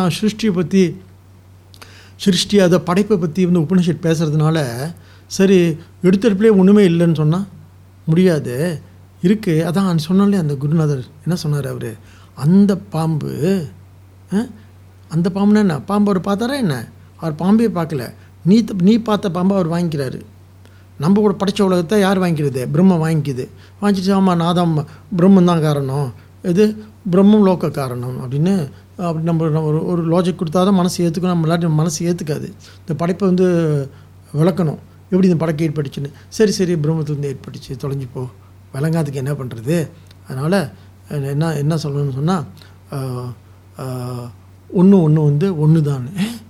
சிருஷ்டி அதை படைப்பை பற்றி உபனிஷத் பேசுகிறதுனால சரி எடுத்தடுப்புலேயே ஒன்றுமே இல்லைன்னு சொன்னால் முடியாது, இருக்குது. அதான் சொன்னாலே அந்த குருநாதர் என்ன சொன்னார், அவர் அந்த பாம்புன்னா என்ன, பாம்பு அவர் பார்த்தாரா என்ன, அவர் பாம்பே பார்க்கல, நீ பார்த்த பாம்பை அவர் வாங்கிக்கிறாரு. நம்ம கூட படைச்ச உலகத்தை யார் வாங்கிக்கிறது, பிரம்மம் வாங்கிக்குது. வாங்கிச்சு ஆமாம் நான் தான் பிரம்மன் தான் காரணம், இது பிரம்மம் லோக காரணம் அப்படின்னு அப்படி நம்ம ஒரு லாஜிக் கொடுத்தா தான் மனசு ஏற்றுக்கணும். நம்ம இல்லாட்டி மனசு ஏற்றுக்காது. இந்த படைப்பை விளக்கணும், எப்படி இந்த படைக்க ஏற்பட்டுச்சுன்னு. சரி பிரம்மத்துலேருந்து ஏற்பட்டுச்சு, தொலைஞ்சிப்போ, விளங்காதுக்கு என்ன பண்ணுறது. அதனால் என்ன சொல்லணும்னு சொன்னால் ஒன்று ஒன்று தான்,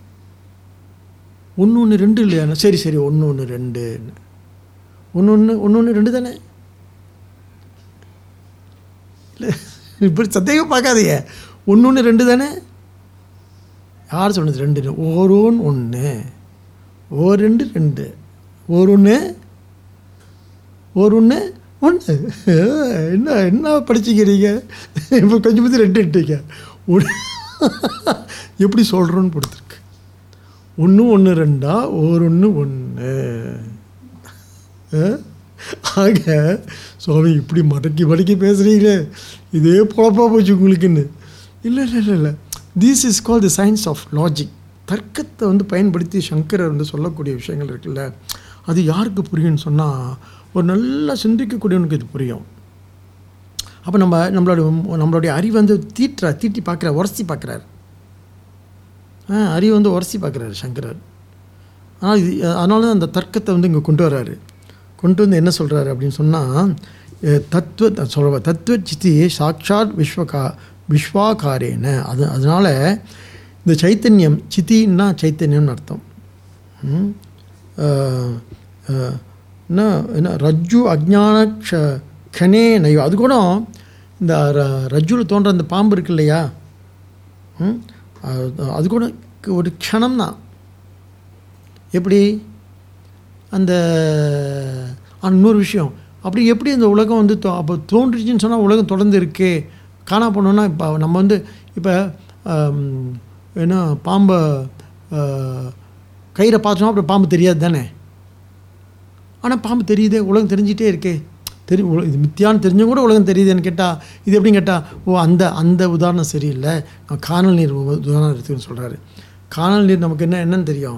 ஒன்று ரெண்டு இல்லையா, சரி 1 2 ஒன்று 2 தானே. இல்லை இப்படி சந்தேகம் பார்க்காதீங்க, 1 2 தானே. யார் சொன்னது 2? ஒரு 1 ஒரு 2 2 ஒரு 1 என்ன படிச்சுக்கிறீங்க இப்போ கொஞ்சம் பற்றி 2 எடுத்தீங்க. எப்படி சொல்கிறோன்னு கொடுத்துருக்கு. 1 2 ஒரு 1 ஆக சுவாமி இப்படி மடக்கி பேசுகிறீங்களே, இதே பொழப்பா போச்சு உங்களுக்குன்னு. இல்லை this is call the science of logic. தர்க்கத்தை பயன்படுத்தி சங்கரர் சொல்லக்கூடிய விஷயங்கள் இருக்குல்ல, அது யாருக்கு புரியும்னு சொன்னால் ஒரு நல்லா சிந்திக்கக்கூடியவனுக்கு இது புரியும். அப்போ நம்மளுடைய அறிவை தீட்டி பார்க்குறார், உரசி பார்க்குறாரு. அறிவை உரசி பார்க்குறாரு சங்கரர். ஆனால் அதனால தான் அந்த தர்க்கத்தை இங்கே கொண்டு வர்றாரு. கொண்டு என்ன சொல்கிறாரு அப்படின்னு சொன்னால், தத்துவ சித்தி சாட்சாத் விஸ்வாகாரேன. அதனால் இந்த சைத்தன்யம், சித்தின்னா சைத்தன்யம்னு அர்த்தம். என்ன ரஜ்ஜு அஜ்ஞான கனே நயோ, அது கூட இந்த ரஜ்ஜுவில் தோன்ற அந்த பாம்பு இருக்கு இல்லையா, அது கூட ஒரு க்ஷணம் தான். எப்படி அந்த இன்னொரு விஷயம், அப்படி எப்படி இந்த உலகம் அப்போ தோன்றுச்சுன்னு சொன்னால் உலகம் தொடர்ந்து இருக்கே, காணா போனோன்னா இப்போ நம்ம இப்போ ஏன்னா பாம்பை கயிறை பார்த்தோன்னா அப்புறம் பாம்பு தெரியாது தானே. ஆனால் பாம்பு தெரியுதே, உலகம் தெரிஞ்சிட்டே இருக்கே, இது மித்தியான்னு தெரிஞ்சும் கூட உலகம் தெரியுதுன்னு கேட்டால் இது எப்படின்னு கேட்டால் அந்த உதாரணம் சரியில்லை. காணல் நீர் உதாரணம் எடுத்துன்னு சொல்கிறாரு. காணல் நீர் நமக்கு என்னன்னு தெரியும்,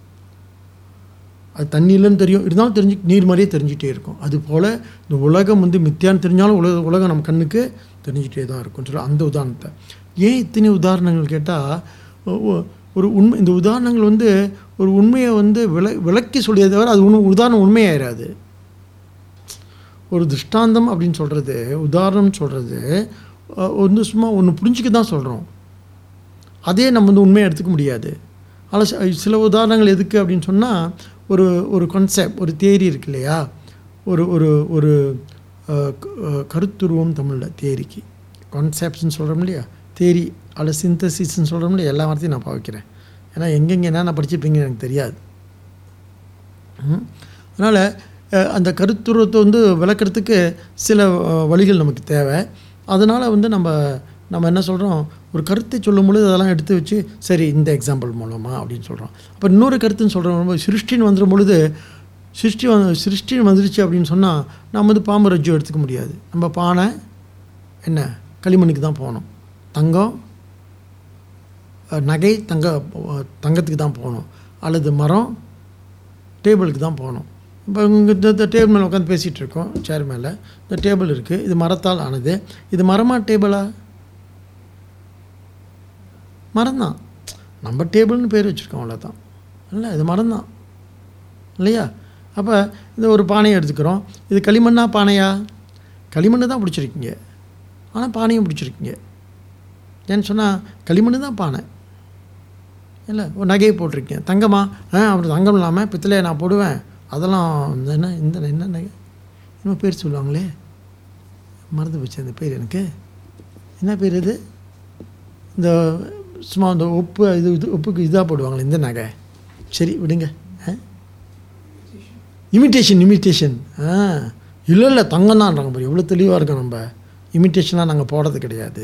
அது தண்ணி இல்லைன்னு தெரியும், இருந்தாலும் நீர் மாதிரியே தெரிஞ்சிட்டே இருக்கும். அதுபோல் இந்த உலகம் மித்தியான்னு தெரிஞ்சாலும் உலகம் நம்ம கண்ணுக்கு தெரிஞ்சிட்டே தான் இருக்கும்னு சொல்லி அந்த உதாரணத்தை. ஏன் இத்தனை உதாரணங்கள் கேட்டால், ஒரு உண்மை, இந்த உதாரணங்கள் ஒரு உண்மையை விளக்கி சொல்லியதை தவிர அது உதாரணம் உண்மையாயிராது. ஒரு திருஷ்டாந்தம் அப்படின்னு சொல்கிறது, உதாரணம் சொல்கிறது சும்மா ஒன்று புரிஞ்சிக்க தான் சொல்கிறோம், அதே நம்ம உண்மையை எடுத்துக்க முடியாது. ஆனால் சில உதாரணங்கள் எதுக்கு அப்படின்னு சொன்னால், ஒரு கான்செப்ட், ஒரு தியரி இருக்கு இல்லையா, ஒரு கருத்துருவம் தமிழில் தியரிக்கு கான்செப்ட்ஸ்ன்னு சொல்கிறோம் இல்லையா, தியரி அல்ல சிந்தசிஸ்ன்னு சொல்கிறோம் இல்லையா, எல்லா வார்த்தையும் நான் பாவிக்கிறேன். ஏன்னா எங்கெங்கே என்னென்ன படிச்சுப்பீங்கன்னு எனக்கு தெரியாது. அதனால் அந்த கருத்துருவத்தை விளக்கிறதுக்கு சில வழிகள் நமக்கு தேவை. அதனால் நம்ம என்ன சொல்கிறோம், ஒரு கருத்தை சொல்லும் பொழுது அதெல்லாம் எடுத்து வச்சு சரி இந்த எக்ஸாம்பிள் மூலமாக அப்படின்னு சொல்கிறோம். அப்போ இன்னொரு கருத்துன்னு சொல்கிறோம், சிருஷ்டின்னு வந்துடும் பொழுது சிருஷ்டின்னு வந்துருச்சு அப்படின்னு சொன்னால் நம்ம பாம்பு ரஜ்ஜு எடுத்துக்க முடியாது. நம்ம பானை என்ன களிமண்ணுக்கு தான் போகணும், தங்கம் நகை தங்கத்துக்கு தான் போகணும், அல்லது மரம் டேபிளுக்கு தான் போகணும். இப்போ இந்த டேபிள் மேலே உட்காந்து பேசிகிட்டு இருக்கோம், சேர் மேலே இந்த டேபிள் இருக்குது, இது மரத்தால் ஆனது. இது மரமா டேபிளா? மரம் தான், நம்ம டேபிள்னு பேர் வச்சுருக்கோம் அவ்வளோதான். இல்லை இது மரம் தான் இல்லையா. அப்போ இந்த ஒரு பானையை எடுத்துக்கிறோம், இது களிமண்ணா பானையா? களிமண்ணு தான் பிடிச்சிருக்கீங்க, ஆனால் பானையும் பிடிச்சிருக்கீங்க. ஏன்னு சொன்னால் களிமண்ணு தான் பானை இல்லை. ஒரு நகையை போட்டிருக்கேன், தங்கமா? அப்புறம் தங்கம் இல்லாமல் பித்தளையை நான் போடுவேன், அதெல்லாம் என்ன நகை இன்னும் பேர் சொல்லுவாங்களே, மறந்து போச்சு அந்த பேர் எனக்கு. என்ன பேர் இது? இந்த சும்மா இந்த உப்புக்கு இதாக போடுவாங்களே இந்த நகை, சரி விடுங்க. இமிட்டேஷன் இல்லை தங்கம் தான் பாரு, எவ்வளோ தெளிவாக இருக்கோம். நம்ம இமிட்டேஷனாக நாங்கள் போடுறது கிடையாது.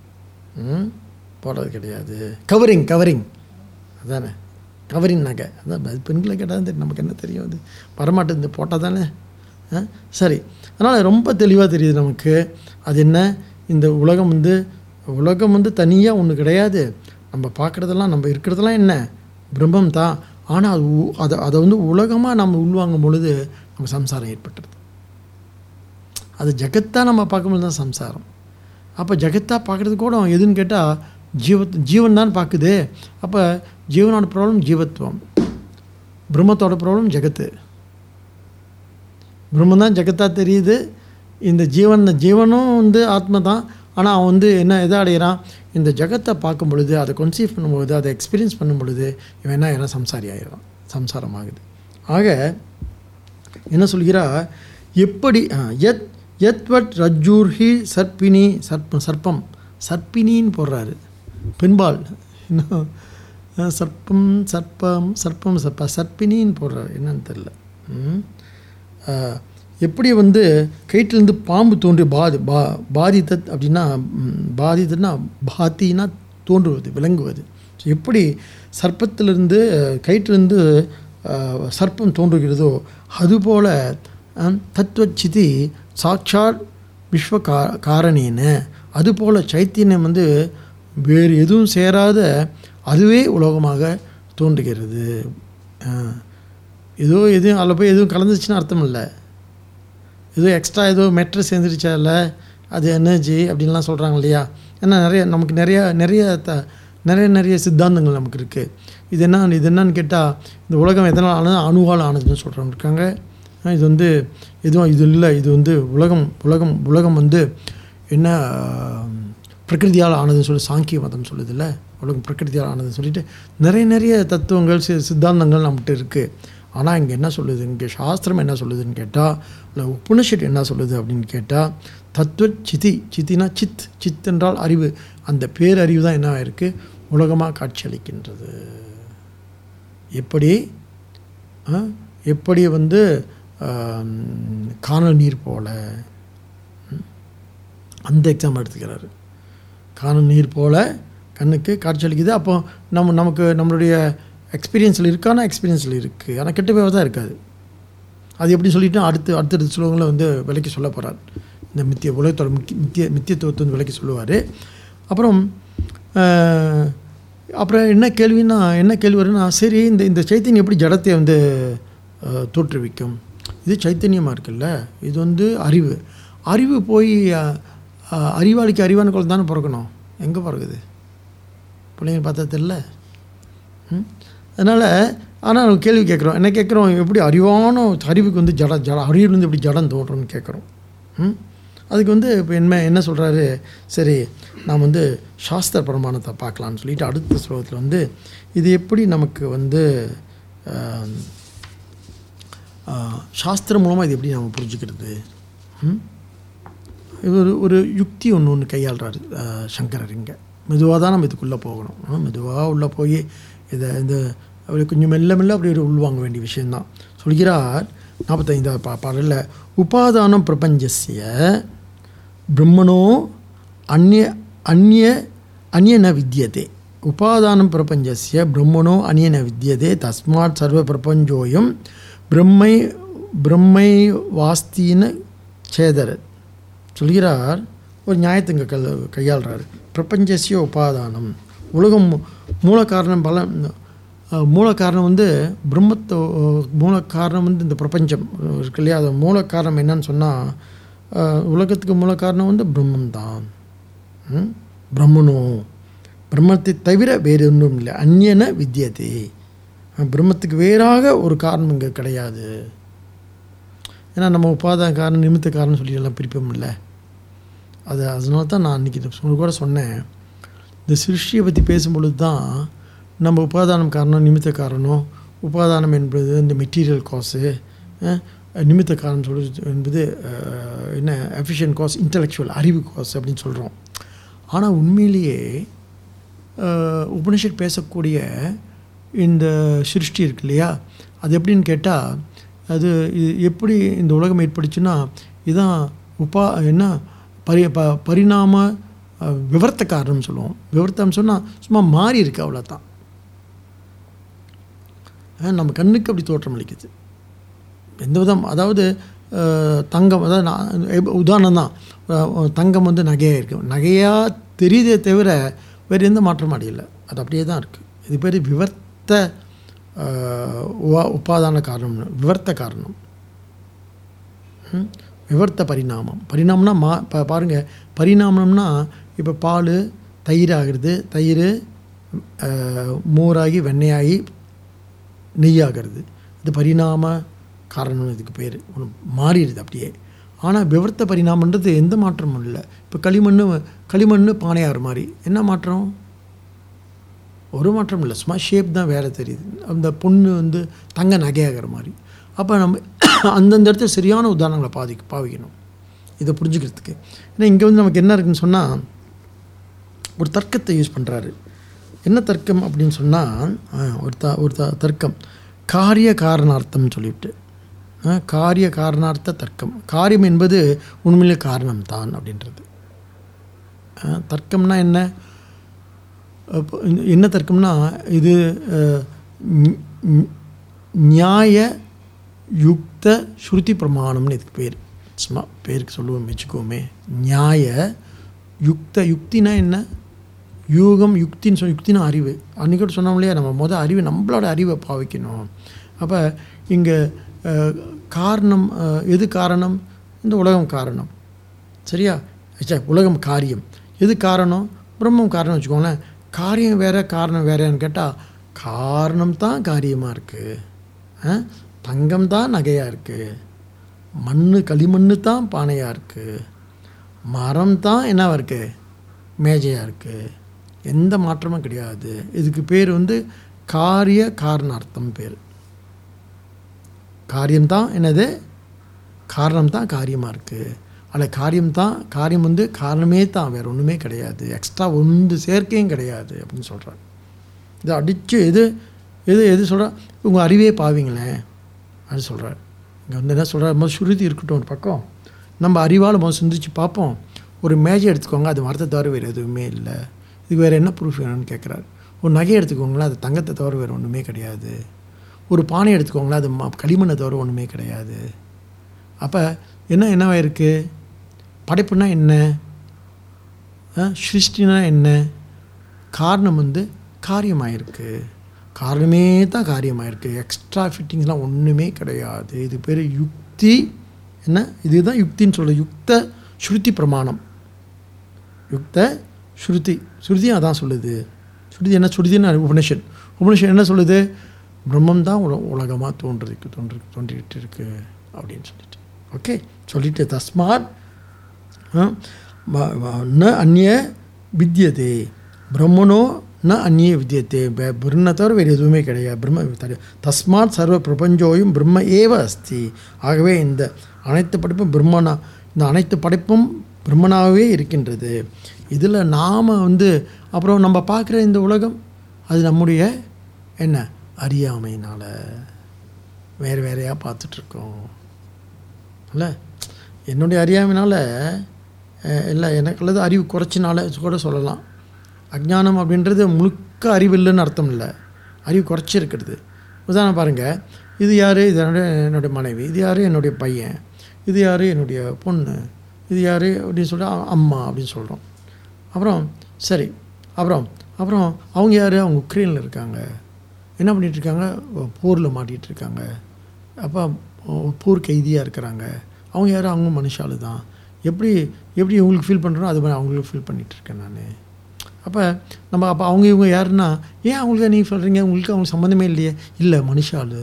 கவரிங் அதானே கவரிங் நகை. அதான் அது பெண்களை கேட்டால் தெரியும், நமக்கு என்ன தெரியும், அது வரமாட்டேன் இந்த போட்டால் தானே. சரி, அதனால் ரொம்ப தெளிவாக தெரியுது நமக்கு. அது என்ன, இந்த உலகம் வந்து தனியாக ஒன்று கிடையாது. நம்ம பார்க்குறதெல்லாம், நம்ம இருக்கிறதெல்லாம் என்ன பிரம்மம் தான். ஆனால் அதை வந்து உலகமாக நம்ம உள்வாங்கும் பொழுது நம்ம சம்சாரம் ஏற்பட்டுருது. அது ஜகத்தாக நம்ம பார்க்கும்போது தான் சம்சாரம். அப்போ ஜகத்தாக பார்க்குறது கூட எதுன்னு கேட்டால் ஜீவன் தான் பார்க்குது. அப்போ ஜீவனோட ப்ராப்ளம் ஜீவத்துவம், பிரம்மத்தோட ப்ராப்ளம் ஜகத்து. பிரம்மம் தான் ஜகத்தாக தெரியுது. இந்த ஜீவனும் வந்து ஆத்மா தான். ஆனால் அவன் வந்து எதை அடைகிறான், இந்த ஜகத்தை பார்க்கும் பொழுது, அதை கன்சீவ் பண்ணும்பொழுது, அதை எக்ஸ்பீரியன்ஸ் பண்ணும் பொழுது இவன் என்ன ஆகிறான், சம்சாரி ஆகிடுறான், சம்சாரம் ஆகுது. ஆக என்ன சொல்கிறா, எப்படி யத்வட் ரஜ்ஜூர்ஹி சர்ப்பினி சர்ப்பம் சர்ப்பினின்னு போடுறாரு, பெண்பால். இன்னும் சர்ப்பினின்னு போடுறாரு, என்னன்னு தெரில. எப்படி வந்து கயிற்றிலேருந்து பாம்பு தோன்றி பாதித்தத் அப்படின்னா, பாதித்தன்னா பாத்தினா தோன்றுவது, விளங்குவது. எப்படி சர்ப்பத்திலிருந்து கயிற்றிலிருந்து சர்ப்பம் தோன்றுகிறதோ அதுபோல் தத்துவச்சிதி சாட்சாத் விஸ்வ காரணேன, அதுபோல் சைத்தன்யம் வந்து வேறு எதுவும் சேராத அதுவே உலகமாக தோன்றுகிறது. எதுவும் அதில் போய் எதுவும் கலந்துச்சுன்னு அர்த்தம் இல்லை. ஏதோ எக்ஸ்ட்ரா ஏதோ மெட்ரு சேர்ந்துருச்சா இல்லை, அது எனர்ஜி அப்படின்லாம் சொல்கிறாங்க இல்லையா. ஏன்னா நமக்கு நிறைய சித்தாந்தங்கள் நமக்கு இருக்குது. இது என்னன்னு கேட்டால், இந்த உலகம் எதனால் ஆனது, அணுவால் ஆனதுன்னு சொல்கிறவங்க இருக்காங்க. இது வந்து எதுவும் இது இல்லை, இது வந்து உலகம் வந்து என்ன பிரகிருதியால் ஆனதுன்னு சொல்லி சாங்கிய மதம் சொல்லுது இல்லை, உலகம் பிரகிருதியால் ஆனதுன்னு சொல்லிட்டு நிறைய தத்துவங்கள் சித்தாந்தங்கள் நம்மகிட்ட இருக்குது. ஆனால் இங்கே என்ன சொல்லுது, இங்கே சாஸ்திரம் என்ன சொல்லுதுன்னு கேட்டால், இல்லை உபனிஷத் என்ன சொல்லுது அப்படின்னு கேட்டால், சித்தினா சித் என்றால் அறிவு. அந்த பேரறிவு தான் என்ன ஆயிருக்கு, உலகமாக காட்சியளிக்கின்றது. எப்படி வந்து காணல் நீர் போல, அந்த எக்ஸாம்பிள் எடுத்துக்கிறாரு. காணல் நீர் போல கண்ணுக்கு காட்சியளிக்குது. அப்போ நமக்கு நம்மளுடைய எக்ஸ்பீரியன்ஸில் இருக்கானா, எக்ஸ்பீரியன்ஸில் இருக்குது, ஆனால் கெட்ட பேர் தான் இருக்காது. அது எப்படி சொல்லிட்டு அடுத்தடுத்த ஸ்லோகங்களை வந்து விலைக்கு சொல்ல போகிறார். இந்த உலகத்தோட மித்தியத்துவத்தை வந்து விலைக்கு சொல்லுவார். அப்புறம் என்ன கேள்வி வருன்னா, சரி இந்த சைத்தன்யம் எப்படி ஜடத்தை வந்து தோற்றுவிக்கும்? இது சைத்தன்யமாக இருக்குல்ல, இது வந்து அறிவு போய் அறிவாளிக்கு அறிவான குழந்தை தானே பிறக்கணும். எங்கே பிறகுது பிள்ளைங்க பார்த்தா தெரியல. அதனால் ஆனால் கேள்வி கேட்குறோம், என்ன கேட்குறோம், எப்படி அறிவுக்கு வந்து அறிவுலேருந்து எப்படி ஜடம் தோன்றோன்னு கேட்குறோம். அதுக்கு வந்து இப்போ என்ன சொல்கிறாரு, சரி நாம் வந்து சாஸ்திர பிரமாணத்தை பார்க்கலான்னு சொல்லிட்டு அடுத்த ஸ்லோகத்தில் வந்து இது எப்படி நமக்கு வந்து சாஸ்திரம் மூலமாக இது எப்படி நம்ம புரிஞ்சுக்கிறது, இது ஒரு யுக்தி ஒன்று கையாளுறாரு சங்கரர். இங்கே மெதுவாக தான் நம்ம இதுக்குள்ளே போகணும். மெதுவாக உள்ளே போய் இந்த அப்படி கொஞ்சம் மெல்ல அப்படி ஒரு உள்வாங்க வேண்டிய விஷயந்தான். சொல்கிறார் 45வது பாடலில், உபாதானம் பிரபஞ்சஸ்ய பிரம்மணோ அந்நிய வித்யதே. உபாதானம் பிரபஞ்சஸ்ய பிரம்மணோ அந்நிய வித்யதே தஸ்மாத் சர்வ பிரபஞ்சோயம் பிரம்மை வாஸ்தின்னு சேதர். சொல்கிறார், ஒரு நியாயத்துங்க கையாளுறாரு. பிரபஞ்சஸ்ய உபாதானம், உலகம் மூல காரணம் வந்து மூல காரணம் வந்து இந்த பிரபஞ்சம் இருக்கு இல்லையா, அது மூல காரணம் என்னன்னு சொன்னால், உலகத்துக்கு மூல காரணம் வந்து பிரம்மம் தான். பிரம்மனோ, பிரம்மத்தை தவிர வேறு ஒன்றும் இல்லை. அந்நியன வித்யதே, பிரம்மத்துக்கு வேறாக ஒரு காரணம் இங்கே கிடையாது. ஏன்னா நம்ம உபாதான காரணம் நிமித்த காரணம் சொல்லி எல்லாம் பிரிப்போம் இல்லை. அதனால தான் நான் அன்றைக்கி கூட சொன்னேன், இந்த சிருஷ்டியை பற்றி பேசும்பொழுது தான் நம்ம உபாதானம் காரணம் நிமித்த காரணம், உபாதானம் என்பது இந்த மெட்டீரியல் காசு, நிமித்த காரணம் சொல்கிறது என்பது என்ன எஃபிஷியன்ட் காஸ், இன்டலெக்சுவல் அறிவு காசு அப்படின்னு சொல்கிறோம். ஆனால் உண்மையிலேயே உபனிஷத் பேசக்கூடிய இந்த சிருஷ்டி இருக்கு இல்லையா, அது எப்படின்னு கேட்டால், அது எப்படி இந்த உலகம் ஏற்படுச்சுன்னா, இதுதான் பரிணாம விவர்த்த காரணம்னு சொல்லுவோம். விவர்த்தம் சொன்னால் சும்மா மாறி இருக்கு, அவ்வளோதான். நம்ம கண்ணுக்கு அப்படி தோற்றம் அளிக்குது. எந்த விதம், அதாவது தங்கம், அதாவது உதாரணம் தான், தங்கம் நகையாக இருக்குது, நகையாக தெரியுதே தவிர வேறு எந்த மாற்றமும் அடையலை, அது அப்படியே தான் இருக்குது. இது பேர் விவர்த்த உபாதான காரணம், விவர்த்த காரணம். விவர்த்த பரிணாமம். பரிணாமம்னா பாருங்கள், பரிணாமம்னா இப்போ பால் தயிர் ஆகிறது, தயிர் மோராகி வெண்ணெயாகி நெய்யாகிறது, இது பரிணாம காரணம். இதுக்கு பேர் மாறிடுது அப்படியே. ஆனால் விவர்த்த பரிணாமன்றது எந்த மாற்றமும் இல்லை. இப்போ களிமண் பானையாகிற மாதிரி என்ன மாற்றம்? ஒரு மாற்றம் இல்லை, சும்மா ஷேப் தான் வேறு தெரியுது. அந்த பொண்ணு தங்க நகையாகிற மாதிரி. அப்போ நம்ம அந்தந்த இடத்துல சரியான உதாரணங்களை பாவிக்கணும் இதை புரிஞ்சுக்கிறதுக்கு. ஏன்னா இங்கே நமக்கு என்ன இருக்குதுன்னு சொன்னால், ஒரு தர்க்கத்தை யூஸ் பண்ணுறாரு. என்ன தர்க்கம் அப்படின்னு சொன்னால், ஒரு தர்க்கம் காரிய காரணார்த்தம்னு சொல்லிவிட்டு, காரிய காரணார்த்த தர்க்கம். காரியம் என்பது உண்மையிலே காரணம்தான் அப்படின்றது. தர்க்கம்னா என்ன தர்க்கம்னா, இது நியாய யுக்த ஸ்ருதி பிரமாணம்னு இதுக்கு பேர். சும்மா பேருக்கு சொல்லுவோம் வச்சுக்கோமே, நியாய யுக்த. யுக்தினா என்ன? யூகம் யுக்தின்னு யுக்தினா அறிவு. அன்றைக்கி சொன்னோம் இல்லையா, நம்ம அறிவு, நம்மளோட அறிவை பாவிக்கணும். அப்போ இங்கே காரணம் எது காரணம்? இந்த உலகம் காரணம், சரியா? உலகம் காரியம். எது காரணம்? பிரம்மம் காரணம் வச்சுக்கோங்களேன். காரியம் வேறு காரணம் வேறேன்னு கேட்டால், காரணம் தான் காரியமாக இருக்குது, தங்கம் தான் நகையாக இருக்குது, களிமண் தான் பானையாக இருக்குது, மரம் தான் என்னவாக இருக்குது, மேஜையாக இருக்குது. எந்த மாற்றமும் கிடையாது. இதுக்கு பேர் காரிய காரணார்த்தம் பேர். காரியம்தான் என்னது? காரணம் தான் காரியமாக இருக்குது. அதில் காரியம் காரணமே தான், வேறு ஒன்றுமே கிடையாது, எக்ஸ்ட்ரா சேர்க்கையும் கிடையாது அப்படின்னு சொல்கிறார். இதை அடித்து எது எது எது சொல்கிறா, உங்கள் அறிவே பாவீங்களேன் அப்படின்னு சொல்கிறார். இங்கே என்ன சொல்கிறார், சுருதி இருக்கட்டும் ஒரு பக்கம், நம்ம அறிவால் சிந்திச்சு பார்ப்போம். ஒரு மேஜை எடுத்துக்கோங்க, அது மரத்தை தவிர வேறு எதுவுமே இல்லை, இதுக்கு வேறு என்ன ப்ரூஃப் வேணும்னு கேட்குறாரு. ஒரு நகை எடுத்துக்கோங்களேன், அது தங்கத்தை தவிர வேறு ஒன்றுமே கிடையாது. ஒரு பானை எடுத்துக்கோங்களேன், அது களிமண்ணை தவிர ஒன்றுமே கிடையாது. அப்போ என்னவாக இருக்குது? படைப்புனா என்ன? சிருஷ்டினா என்ன? காரணம் காரியமாயிருக்கு, காரணமே தான் காரியமாயிருக்கு, எக்ஸ்ட்ரா ஃபிட்டிங்ஸ்லாம் ஒன்றுமே கிடையாது. இது பேர் யுக்தி. என்ன இதுதான் யுக்தின்னு சொல்கிறது, யுக்த ஸ்ருதி பிரமாணம். யுக்த ஸ்ருதி அதான் சொல்லுது. ஸ்ருதி என்ன? ஸ்ருதின்னு உபனிஷன் என்ன சொல்லுது? பிரம்மம் தான் உலகமாக தோன்றிக்கிட்டு இருக்கு அப்படின்னு சொல்லிட்டு. ஓகே, சொல்லிட்டு தஸ்மாத் ந அந்நிய வித்யதே பிரம்மனோ ந அந்நிய வித்யத்தே. பிரம்மனை தவிர வேறு எதுவுமே கிடையாது. பிரம்ம தஸ்மாத் சர்வ பிரபஞ்சோயும் பிரம்ம ஏவ அஸ்தி. ஆகவே இந்த அனைத்து படைப்பும் பிரம்மனா, இந்த அனைத்து படைப்பும் பிரம்மனாகவே இருக்கின்றது. இதில் நாம் அப்புறம் நம்ம பார்க்குற இந்த உலகம், அது நம்முடைய என்ன அறியாமையினால் வேறையாக பார்த்துட்ருக்கோம் இல்லை? என்னுடைய அறியாமையினால் இல்லை, எனக்கு அல்லது அறிவு குறைச்சினால கூட சொல்லலாம். அஜ்ஞானம் அப்படின்றது முழுக்க அறிவு இல்லைன்னு அர்த்தம் இல்லை, அறிவு குறைச்சிருக்கிறது. உதாரணம் பாருங்கள், இது யார்? இது என்னுடைய மனைவி. இது யார்? என்னுடைய பையன். இது யார்? என்னுடைய பொண்ணு. இது யார் அப்படின்னு சொல்லிட்டு அம்மா அப்படின்னு சொல்கிறோம். அப்புறம் சரி, அப்புறம் அவங்க யார்? அவங்க உக்ரைனில் இருக்காங்க, என்ன பண்ணிகிட்ருக்காங்க? போரில் மாட்டிகிட்ருக்காங்க. அப்போ போர் கைதியாக இருக்கிறாங்க. அவங்க யாரும் அவங்க மனுஷாலு தான். எப்படி இவங்களுக்கு ஃபீல் பண்ணுறோம், அது மாதிரி அவங்களுக்கு ஃபீல் பண்ணிகிட்ருக்கேன் நான். அப்போ அவங்க இவங்க யாருன்னா, ஏன் அவங்களுக்கு நீங்கள் சொல்கிறீங்க, உங்களுக்கு அவங்களுக்கு சம்மந்தமே இல்லையே? இல்லை, மனுஷாலு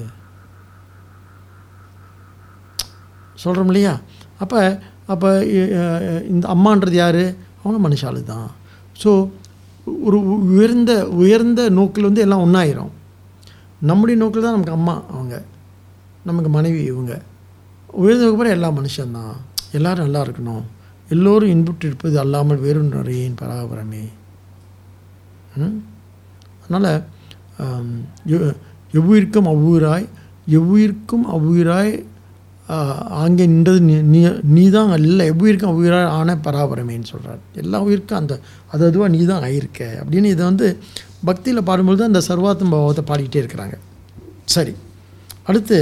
சொல்கிறோம் இல்லையா? அப்போ இந்த அம்மான்றது யார்? அவங்க மனுஷாலு தான். ஸோ ஒரு உயர்ந்த நோக்கில் எல்லாம் ஒன்றாயிரும். நம்முடைய நோக்கில் தான் நமக்கு அம்மா அவங்க, நமக்கு மனைவி இவங்க. உயர்ந்ததுக்கு அப்புறம் எல்லா மனுஷன்தான், எல்லோரும் நல்லா இருக்கணும், எல்லோரும் இன்புற்று இருப்பது அல்லாமல் வேறு நிறையின் பராபரமே. அதனால் எவ்வுயிர்க்கும் அவ்வுயிராய் எவ்வுயிர்க்கும் அவ்வுயிராய் அங்கே நின்றது நீ தான் அல்ல, எவ்வுயிர்க்கும் அவ்வுயிராய் ஆன பராபரமேன்னு சொல்கிறார். எல்லா உயிருக்கும் அந்த அதுவாக நீ தான் ஆயிருக்க அப்படின்னு இதை வந்து பக்தியில் பாடும்பொழுது அந்த சர்வாத்ம பாவத்தை பாடிக்கிட்டே இருக்கிறாங்க. சரி, அடுத்து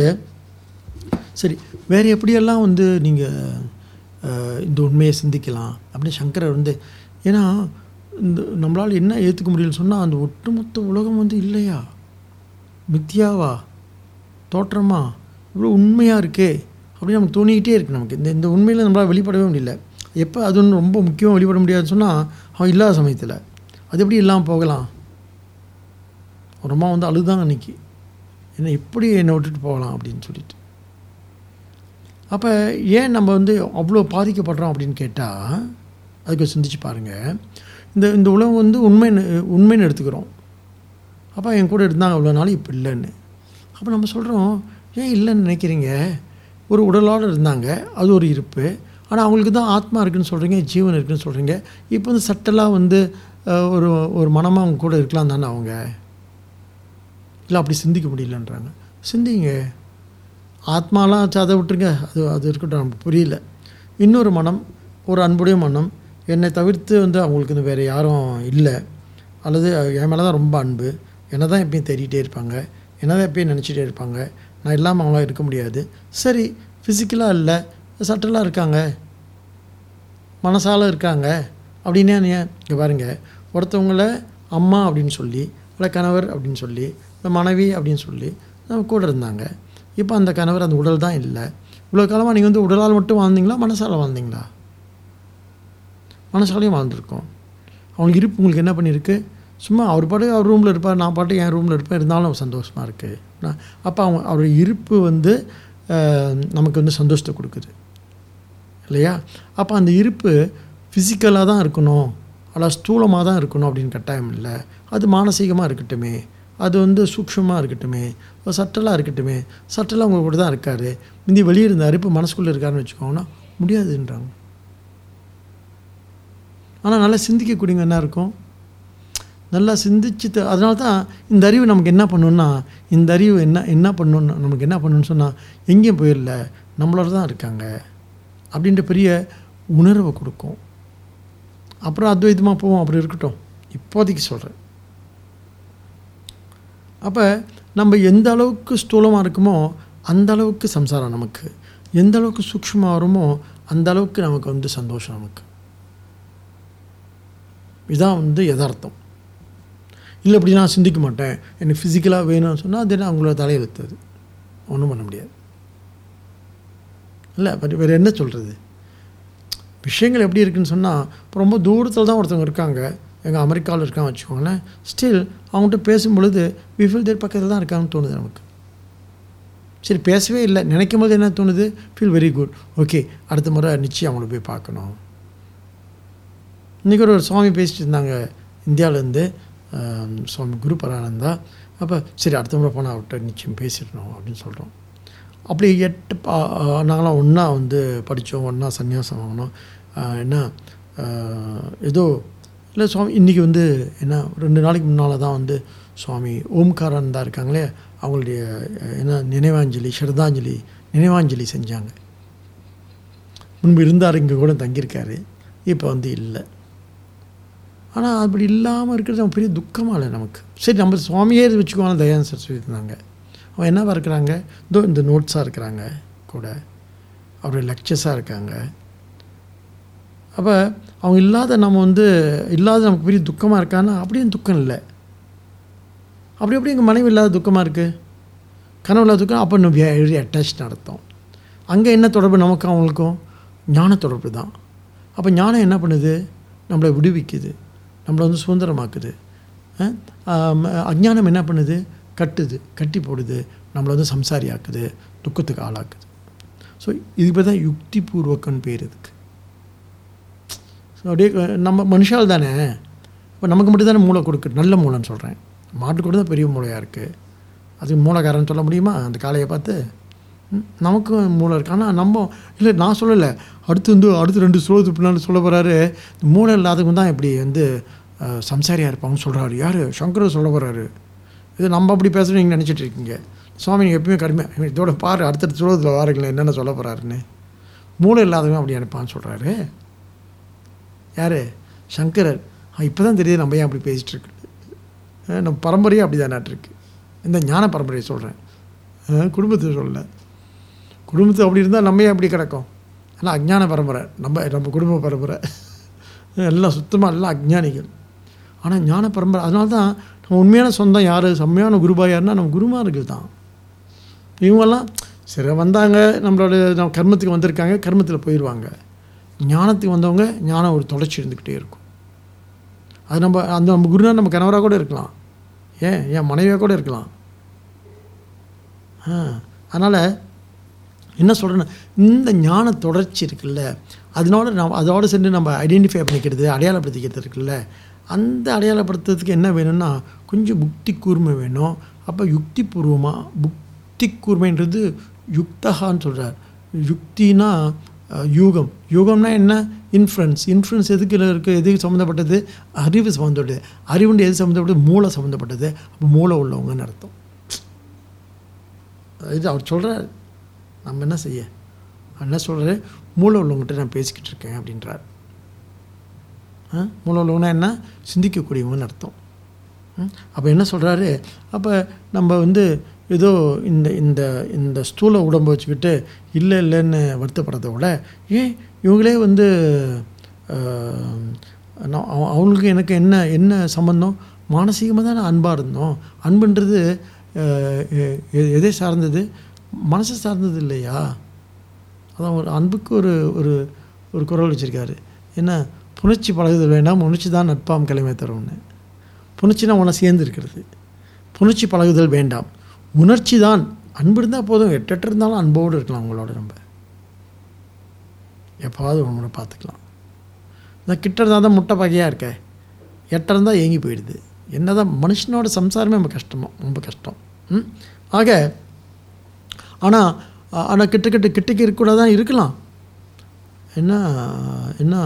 சரி வேறு எப்படியெல்லாம் வந்து நீங்கள் இந்த உண்மையை சிந்திக்கலாம் அப்படின்னு சங்கரர் வந்து, ஏன்னா இந்த நம்மளால் என்ன ஏற்றுக்க முடியலன்னு சொன்னால் அந்த ஒட்டுமொத்த உலகம் வந்து இல்லையா, மித்யாவா, தோற்றமா, இவ்வளோ உண்மையாக இருக்கே அப்படின்னு நமக்கு தோணிக்கிட்டே இருக்குது. நமக்கு இந்த உண்மையில் நம்மளால் வெளிப்படவே முடியல. எப்போ அது ஒன்று ரொம்ப முக்கியமாக வெளிப்பட முடியாதுன்னு சொன்னால் அவன் இல்லாத சமயத்தில் அது எப்படி இல்லாமல் போகலாம். ஒரு அம்மா வந்து அழுதாங்க அன்றைக்கி, என்ன எப்படி என்னை விட்டுட்டு போகலாம் அப்படின்னு சொல்லிட்டு. அப்போ ஏன் நம்ம வந்து அவ்வளோ பாதிக்கப்படுறோம் அப்படின்னு கேட்டால் அதுக்கு சிந்திச்சு பாருங்கள். இந்த உலகம் வந்து உண்மைன்னு எடுத்துக்கிறோம். அப்போ என் கூட இருந்தாங்க அவ்வளோ நாள், இப்போ இல்லைன்னு. அப்போ நம்ம சொல்கிறோம், ஏன் இல்லைன்னு நினைக்கிறீங்க? ஒரு உடலோடு இருந்தாங்க, அது ஒரு இருப்பு. ஆனால் அவங்களுக்கு தான் ஆத்மா இருக்குதுன்னு சொல்கிறீங்க, ஜீவன் இருக்குதுன்னு சொல்கிறீங்க. இப்போ வந்து சட்டலாக வந்து ஒரு மனமாக அவங்க கூட இருக்கலாம் தானே அவங்க. இல்லை அப்படி சிந்திக்க முடியலன்றாங்க. சிந்திங்க, ஆத்மாலாம் அதை விட்டுருங்க, அது இருக்கட்டும், நமக்கு புரியல. இன்னொரு மனம், ஒரு அன்புடைய மனம், என்னை தவிர்த்து வந்து அவங்களுக்கு வந்து வேறு யாரும் இல்லை, அல்லது என் மேலே தான் ரொம்ப அன்பு, என்னை தான் எப்பயும் தேடிகிட்டே இருப்பாங்க, என்ன தான் எப்பயும் நினச்சிட்டே இருப்பாங்க, நான் இல்லாமல் அவங்களாம் இருக்க முடியாது. சரி, ஃபிசிக்கலாக இல்லை, சட்டலாக இருக்காங்க, மனசால் இருக்காங்க அப்படின்னே. இங்கே பாருங்கள், ஒருத்தவங்கள அம்மா அப்படின்னு சொல்லி, இல்லை கணவர் அப்படின்னு சொல்லி, இல்லை மனைவி அப்படின்னு சொல்லி நம்ம கூட இருந்தாங்க. இப்போ அந்த கணவர், அந்த உடல் தான் இல்லை. இவ்வளோ காலமாக நீங்கள் வந்து உடலால் மட்டும் வாழ்ந்தீங்களா, மனசால் வாழ்ந்தீங்களா? மனசாலையும் வாழ்ந்துருக்கோம். அவங்களுக்கு இருப்பு உங்களுக்கு என்ன பண்ணியிருக்கு? சும்மா அவர் பாட்டு அவர் ரூமில் இருப்பார், நான் பாட்டு என் ரூமில் இருப்பேன், இருந்தாலும் சந்தோஷமாக இருக்குது. அப்போ அவருடைய இருப்பு வந்து நமக்கு வந்து சந்தோஷத்தை கொடுக்குது இல்லையா? அப்போ அந்த இருப்பு ஃபிசிக்கலாக தான் இருக்கணும், ஆனால் ஸ்தூலமாக தான் இருக்கணும் அப்படின்னு கட்டாயம் இல்லை. அது மானசீகமாக இருக்கட்டுமே, அது வந்து சூக்ஷமாக இருக்கட்டுமே, சட்டலாக இருக்கட்டுமே. சட்டலாக அவங்க கூட தான் இருக்கார், முந்தி வெளியே இருந்தார், இப்போ மனசுக்குள்ளே இருக்காருன்னு வச்சுக்கோங்கன்னா முடியாதுன்றாங்க. ஆனால் நல்லா சிந்திக்கக்கூடியவங்க என்ன இருக்கும், நல்லா சிந்திச்சு. அதனால தான் இந்த அறிவு நமக்கு என்ன பண்ணணுன்னா, இந்த அறிவு என்ன பண்ணணுன்னு நமக்கு என்ன பண்ணணுன்னு சொன்னால், எங்கேயும் போயிடல, நம்மளோட தான் இருக்காங்க அப்படின்ற பெரிய உணர்வை கொடுக்கும். அப்புறம் அத்வைதமாக போவோம், அப்படி இருக்கட்டும், இப்போதைக்கு சொல்கிறேன். அப்போ நம்ம எந்த அளவுக்கு ஸ்தூலமாக இருக்குமோ அந்த அளவுக்கு சம்சாரம் நமக்கு, எந்த அளவுக்கு சூக்ஷ்மமாக வருமோ அந்த அளவுக்கு நமக்கு வந்து சந்தோஷம் நமக்கு. இதுதான் வந்து யதார்த்தம். இல்லை அப்படி நான் சிந்திக்க மாட்டேன், எனக்கு ஃபிசிக்கலாக வேணும்னு சொன்னால் அது என்ன அவங்களோட தலையெழுத்தது, ஒன்றும் பண்ண முடியாது. இல்லை பட் வேறு என்ன சொல்கிறது, விஷயங்கள் எப்படி இருக்குதுன்னு சொன்னால், இப்போ ரொம்ப தூரத்தில் தான் ஒருத்தவங்க இருக்காங்க, எங்கள் அமெரிக்காவில் இருக்காங்க வச்சுக்கோங்களேன், ஸ்டில் அவங்கள்ட்ட பேசும்பொழுது வி ஃபீல் தேர் பக்கத்தில் தான் இருக்காங்கன்னு தோணுது நமக்கு. சரி, பேசவே இல்லை, நினைக்கும் போது என்ன தோணுது, ஃபீல் வெரி குட், ஓகே அடுத்த முறை நிச்சயம் அவங்கள போய் பார்க்கணும். இன்றைக்கி ஒரு சுவாமி பேசிட்டு இருந்தாங்க இந்தியாவிலேருந்து, சுவாமி குரு பரானந்தா. அப்போ சரி அடுத்த முறை போனால் அவர்கிட்ட நிச்சயம் பேசிடணும் அப்படின்னு சொல்கிறோம். அப்படி நாங்களாம் ஒன்றா வந்து படித்தோம், ஒன்றா சன்னியாசம் வாங்கினோம். என்ன ஏதோ இல்லை சுவாமி இன்றைக்கி வந்து என்ன 2 நாளைக்கு முன்னால் தான் வந்து சுவாமி ஓம்காரானந்தா இருக்காங்களே, அவங்களுடைய என்ன நினைவாஞ்சலி, ஸ்ரத்தாஞ்சலி நினைவாஞ்சலி செஞ்சாங்க. முன்பு இருந்தார், இங்கே கூட தங்கியிருக்காரு, இப்போ வந்து இல்லை. ஆனால் அப்படி இல்லாமல் இருக்கிறது அவன் பெரிய துக்கமாக இல்லை நமக்கு. சரி, நம்ம சுவாமியே வச்சுக்குவாங்க, தயானந்த சரஸ்வதி இருந்தாங்க, அவன் என்னவா இருக்கிறாங்க, இதோ இந்த நோட்ஸாக இருக்கிறாங்க கூட, அவருடைய லெக்சர்ஸாக இருக்காங்க. அப்போ அவங்க இல்லாத நம்ம வந்து இல்லாத நமக்கு பெரிய துக்கமாக இருக்கான்னா அப்படியும் துக்கம் இல்லை. அப்படி எப்படி எங்கள் மனைவி இல்லாத துக்கமாக இருக்குது, கனவு இல்லாத துக்கம், அப்போ இன்னும் வெரி அட்டாச் நடத்தும். அங்கே என்ன தொடர்பு நமக்கு அவங்களுக்கும், ஞான தொடர்பு தான். அப்போ ஞானம் என்ன பண்ணுது, நம்மளை விடுவிக்குது, நம்மளை வந்து சுதந்திரமாக்குது. அஞ்ஞானம் என்ன பண்ணுது, கட்டி போடுது, நம்மளை வந்து சம்சாரி ஆக்குது, துக்கத்துக்கு ஆளாக்குது. ஸோ இதுக்கு பேர் தான் யுக்தி பூர்வக்கன்னு பேர் இதுக்கு. ஸோ அப்படியே நம்ம மனுஷால் தானே, இப்போ நமக்கு மட்டும் தானே மூளை கொடுக்குது, நல்ல மூளைன்னு சொல்கிறேன். மாட்டு கூட தான் பெரிய மூளையாக இருக்குது, அதுக்கு மூளைக்காரன்னு சொல்ல முடியுமா அந்த காளையை பார்த்து? நமக்கும் மூளை இருக்குது. ஆனால் நம்ம இல்லை, நான் சொல்லலை, அடுத்து 2 ஸ்லோகத்துக்கு பின்னாடி சொல்ல போகிறாரு, மூளை இல்லாதவங்க தான் இப்படி வந்து சம்சாரியாக இருப்பாங்கன்னு சொல்கிறாரு. யார்? சங்கரர் சொல்ல போகிறாரு. இது நம்ம அப்படி பேசணும்னு நீங்கள் நினச்சிட்டு இருக்கீங்க. சுவாமி நீங்கள் எப்பயுமே கடுமையாக இதோட பாரு அடுத்தடுத்த சுலோகத்தில் வாருங்களேன் என்னென்ன சொல்ல போகிறாருன்னு. மூளை இல்லாதவங்க அப்படி அனுப்பான்னு சொல்கிறாரு. யார்? சங்கரர். இப்போ தான் தெரியுது நம்ம ஏன் அப்படி பேசிகிட்டு இருக்கு. நம்ம பரம்பரையே அப்படி தான் நாட்டிருக்கு. இந்த ஞான பரம்பரையை சொல்கிறேன், குடும்பத்தை சொல்லலை. குடும்பத்தை அப்படி இருந்தால் நம்ம ஏன் அப்படி கிடக்கும்? எல்லாம் அஞ்ஞான பரம்பரை. நம்ம குடும்ப பரம்பரை எல்லாம் சுத்தமாக எல்லாம் அஞ்ஞானிகள். ஆனால் ஞான பரம்பரை. அதனால தான் நம்ம உண்மையான சொந்தம் யார், செம்மையான குருபா யாருன்னா நம்ம குருமார்கள் தான். இவங்கெல்லாம் சரி வந்தாங்க, நம்ம கர்மத்துக்கு வந்திருக்காங்க, கர்மத்தில் போயிடுவாங்க. ஞானத்துக்கு வந்தவங்க ஞானம் ஒரு தொடர்ச்சி இருந்துக்கிட்டே இருக்கும். அது நம்ம குருனா நம்ம கணவராக கூட இருக்கலாம், ஏன் மனைவியாக கூட இருக்கலாம். அதனால் என்ன சொல்கிறேன்னா, இந்த ஞான தொடர்ச்சி இருக்குல்ல, அதோடு சென்று நம்ம ஐடென்டிஃபை பண்ணிக்கிறது, அடையாளப்படுத்திக்கிறது இருக்குல்ல, அந்த அடையாளப்படுத்துறதுக்கு என்ன வேணும்னா கொஞ்சம் புக்தி கூர்மை வேணும். அப்போ யுக்தி பூர்வமாக, புக்தி கூர்மைன்றது யுக்தகான்னு சொல்கிறார். யுக்தினா யூகம்னா என்ன? இன்ஃப்ளூயன்ஸ் எதுக்கு இருக்குது? எதுக்கு சம்மந்தப்பட்டது? அறிவு சம்மந்தப்பட்டது. அறிவுண்டு எது சம்மந்தப்பட்டது? மூளை சம்மந்தப்பட்டது. அப்போ மூளை உள்ளவங்கன்னு அர்த்தம். இது அவர் சொல்கிறார். நம்ம என்ன செய்ய? என்ன சொல்கிறாரு? மூளை உள்ளவங்ககிட்ட நான் பேசிக்கிட்டு இருக்கேன் அப்படின்றார். மூளை உள்ளவங்கன்னா என்ன? சிந்திக்கக்கூடியவங்கன்னு அர்த்தம். அப்போ என்ன சொல்கிறாரு? அப்போ நம்ம ஏதோ இந்த இந்த ஸ்தூல உடம்பை வச்சுக்கிட்டு இல்லைன்னு வருத்தப்படுறத விட, ஏன் இவங்களே அவங்களுக்கு எனக்கு என்ன சம்பந்தம்? மானசீகமாக தான் அன்பாக இருந்தோம். அன்புன்றது எதை சார்ந்தது? மனசை சார்ந்தது இல்லையா? அதான் ஒரு அன்புக்கு ஒரு குரல் வச்சுருக்காரு. என்ன? புணர்ச்சி பழகுதல் வேண்டாம், உணர்ச்சி தான் நட்பாம் கிழமை தரும்னு. புணர்ச்சினா ஒன்று சேர்ந்து இருக்கிறது. புணர்ச்சி பழகுதல் வேண்டாம், உணர்ச்சி தான். அன்பு இருந்தால் போதும், எட்டு இருந்தாலும் அன்போடு இருக்கலாம். அவங்களோட நம்ம எப்பாவது உங்களோட பார்த்துக்கலாம். இந்த கிட்ட இருந்தால் தான் முட்டை பகையாக இருக்க, எட்ட இருந்தால் ஏங்கி போயிடுது. என்ன தான் மனுஷனோட சம்சாரமே ரொம்ப கஷ்டம். ஆக ஆனால் கிட்டக்கு இருக்கக்கூட தான் இருக்கலாம். என்ன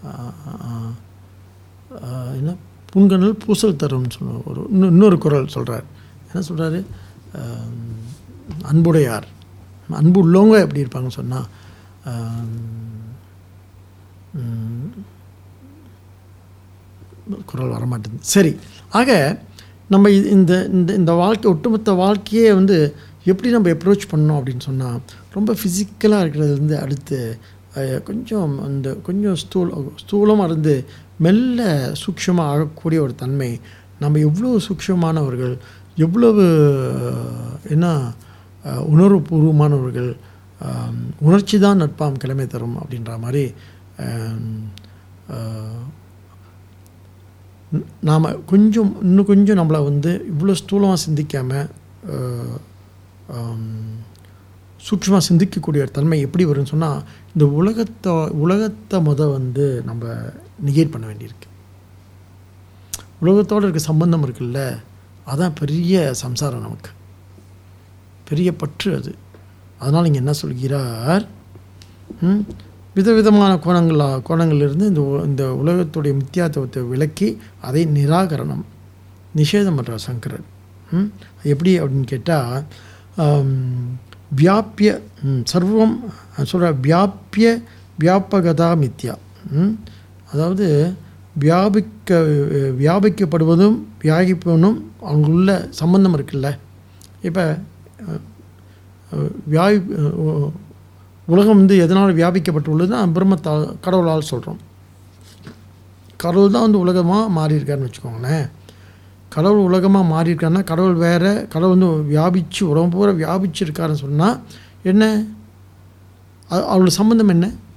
புன்கணல் பூசல் தரும்னு சொல்லுவோம். இன்னொரு குரல் சொல்கிறார். என்ன சொல்கிறாரு? அன்புடையார், அன்பு உள்ளவங்க எப்படி இருப்பாங்கன்னு சொன்னால், குரல் வரமாட்டேங்குது. சரி, ஆக நம்ம இந்த இந்த வாழ்க்கை, ஒட்டுமொத்த வாழ்க்கையே எப்படி நம்ம அப்ரோச் பண்ணோம் அப்படின்னு சொன்னால், ரொம்ப ஃபிசிக்கலாக இருக்கிறதுலேருந்து அடுத்து கொஞ்சம் ஸ்தூலமாக இருந்து மெல்ல சூக்ஷமாக ஆகக்கூடிய ஒரு தன்மை. நம்ம எவ்வளோ சூக்ஷமானவர்கள், எவ்வளவு உணர்வுபூர்வமானவர்கள். உணர்ச்சி தான் நட்பாம் கிழமை தரும் அப்படின்ற மாதிரி நாம் இன்னும் கொஞ்சம் நம்மளை இவ்வளோ ஸ்தூலமாக சிந்திக்காமல் சூட்சமாக சிந்திக்கக்கூடிய ஒரு தன்மை எப்படி வரும்னு சொன்னால், இந்த உலகத்தை நம்ம நெகேட் பண்ண வேண்டியிருக்கு. உலகத்தோடு இருக்க சம்பந்தம் இருக்குல்ல, அதான் பெரிய சம்சாரம், நமக்கு பெரிய பற்று அது. அதனால் இங்கே என்ன சொல்கிறார்? விதவிதமான கோணங்களிலிருந்து இந்த உலகத்துடைய மித்தியாத்துவத்தை விளக்கி அதை நிஷேதம் பண்ணுறார் சங்கரர். எப்படி அப்படின்னு கேட்டால், வியாபிய சர்வம் சொல்கிற வியாபகதா மித்யா. அதாவது வியாபிக்கப்படுவதும் வியாபிப்பவனும் அவங்களுள்ள சம்பந்தம் இருக்குல்ல. இப்போ உலகம் எதனால் வியாபிக்கப்பட்டுள்ளதுன்னா பிரம்மத்தால், கடவுளால் சொல்கிறோம். கடவுள் தான் உலகமாக மாறியிருக்காருன்னு வச்சுக்கோங்களேன். கடவுள் உலகமாக மாறியிருக்காருன்னா கடவுள் வேறு, கடவுள் வியாபித்து உலகம் பூரா வியாபிச்சிருக்காருன்னு சொன்னால் என்ன? அவளோட சம்பந்தம்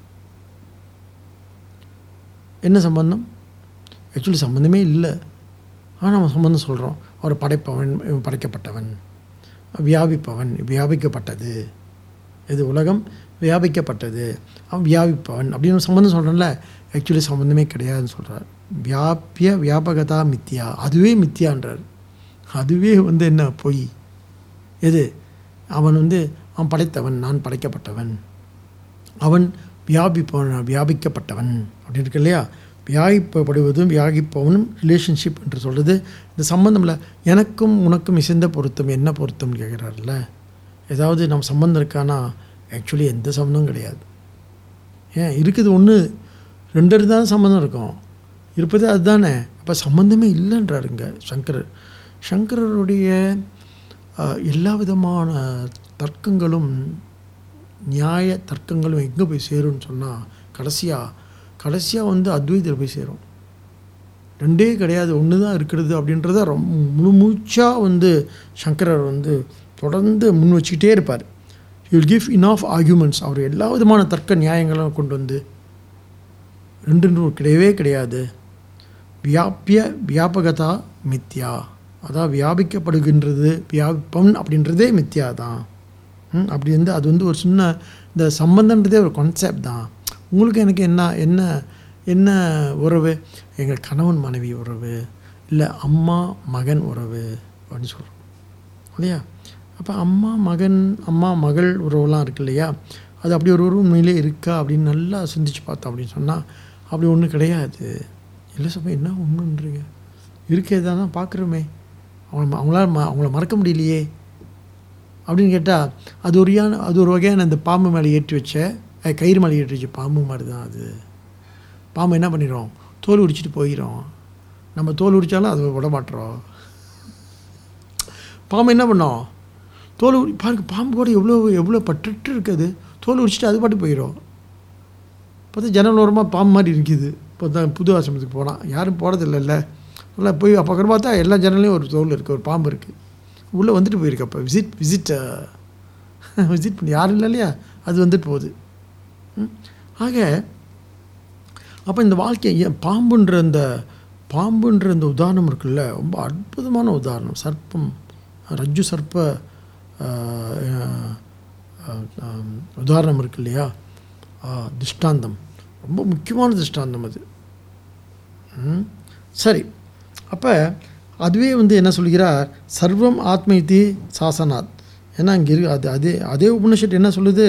என்ன சம்பந்தம்? ஆக்சுவலி சம்பந்தமே இல்லை. ஆனால் நம்ம சம்பந்தம் சொல்கிறோம். அவர் படைப்பவன், படைக்கப்பட்டவன், வியாபிப்பவன், வியாபிக்கப்பட்டது. இது உலகம் வியாபிக்கப்பட்டது, அவன் வியாபிப்பவன் அப்படின்னு சம்பந்தம் சொல்கிறோம்ல. ஆக்சுவலி சம்பந்தமே கிடையாதுன்னு சொல்கிறார். வியாபகதா மித்தியா, அதுவே மித்தியான்றார். அதுவே என்ன? பொய். எது? அவன் அவன் படைத்தவன், நான் படைக்கப்பட்டவன், அவன் வியாபிப்பவன், வியாபிக்கப்பட்டவன் அப்படின்னு இருக்கு இல்லையா? வியாகிப்பப்படுவதும் வியாகிப்பவனும் ரிலேஷன்ஷிப் என்று சொல்கிறது. இந்த சம்பந்தம் இல்லை, எனக்கும் உனக்கும் இசைந்த பொருத்தம் என்ன பொருத்தம்னு கேட்குறாருல்ல. ஏதாவது நம்ம சம்பந்தம் இருக்கானா? ஆக்சுவலி எந்த சம்பந்தமும் கிடையாது. ஏன் இருக்குது? ஒன்று ரெண்டு இருந்தாலும் சம்பந்தம் இருக்கும், இருப்பது அதுதானே. அப்போ சம்பந்தமே இல்லைன்றாருங்க சங்கரர். சங்கரருடைய எல்லா விதமான தர்க்கங்களும் நியாய தர்க்கங்களும் எங்கே போய் சேரும்னு சொன்னால் கடைசியாக வந்து அத்வைத்தில் போய் சேரும். ரெண்டே கிடையாது, ஒன்று தான் இருக்கிறது அப்படின்றத ரொம்ப மூச்சாக வந்து சங்கரர் வந்து தொடர்ந்து முன் வச்சுக்கிட்டே இருப்பார். You will give enough arguments. அவர் எல்லா விதமான தர்க்க நியாயங்களும் கொண்டு வந்து ரெண்டு கிடையவே கிடையாது. வியாபகதா மித்யா, அதான் வியாபிக்கப்படுகின்றது, வியாபிப்பம் அப்படின்றதே மித்யா தான். அப்படி வந்து அது வந்து ஒரு சின்ன இந்த சம்பந்தன்றதே ஒரு கான்செப்ட் தான். உங்களுக்கு எனக்கு என்ன என்ன என்ன உறவு? எங்கள் கணவன் மனைவி உறவு, இல்லை அம்மா மகன் உறவு அப்படின்னு சொல்கிறோம் இல்லையா? அப்போ அம்மா மகள் உறவுலாம் இருக்கு இல்லையா? அது அப்படி ஒரு உறவு உண்மையிலே இருக்கா அப்படின்னு நல்லா சிந்திச்சு பார்த்தோம் அப்படின்னு சொன்னால் அப்படி ஒன்றும் கிடையாது. இல்லை சொல்ல என்ன ஒன்றுன்றீங்க, இருக்கே தான் பார்க்குறோமே, அவங்கள மறக்க முடியலையே அப்படின்னு கேட்டால் அது ஒரு வகையான இந்த பாம்பு மேலே ஏற்றி வச்ச கயிறு மேலே ஏற்றி வச்ச பாம்பு மாதிரி தான். அது பாம்பு என்ன பண்ணிடும்? தோல் உரிச்சிட்டு போயிடும். நம்ம தோல் உரித்தாலும் அதை விட மாட்டுறோம். பாம்பு என்ன பண்ணோம்? தோல் பாருங்க, பாம்பு கூட எவ்வளோ பட்டுட்டு இருக்குது. தோல் உரிச்சிட்டு அது பாட்டு போயிடும். பார்த்தா ஜன்னல் ஓரமாக பாம்பு மாதிரி இருக்குது. இப்போ தான் புது ஆசிரமத்துக்கு போனால் யாரும் போகிறதில்ல. நல்லா போய் அப்போ பார்த்தா எல்லா ஜன்னல்லையும் ஒரு தோல் இருக்குது, ஒரு பாம்பு இருக்குது. உள்ளே வந்துட்டு போயிருக்கு. அப்போ விசிட் பண்ணி யாரும் இல்லை இல்லையா, அது வந்துட்டு போகுது. ஆக அப்போ இந்த வாழ்க்கை பாம்புன்ற இந்த உதாரணம் இருக்குல்ல, ரொம்ப அற்புதமான உதாரணம். சர்ப்பம், ரஜ்ஜு சர்ப்ப உதாரணம் இருக்கு இல்லையா, திஷ்டாந்தம், ரொம்ப முக்கியமான திஷ்டாந்தம் அது. சரி, அப்போ அதுவே வந்து என்ன சொல்கிறார்? சர்வம் ஆத்ம இதி சாசனாத். ஏன்னா இங்கே இருக்கு அதே உபனிஷத்து என்ன சொல்லுது?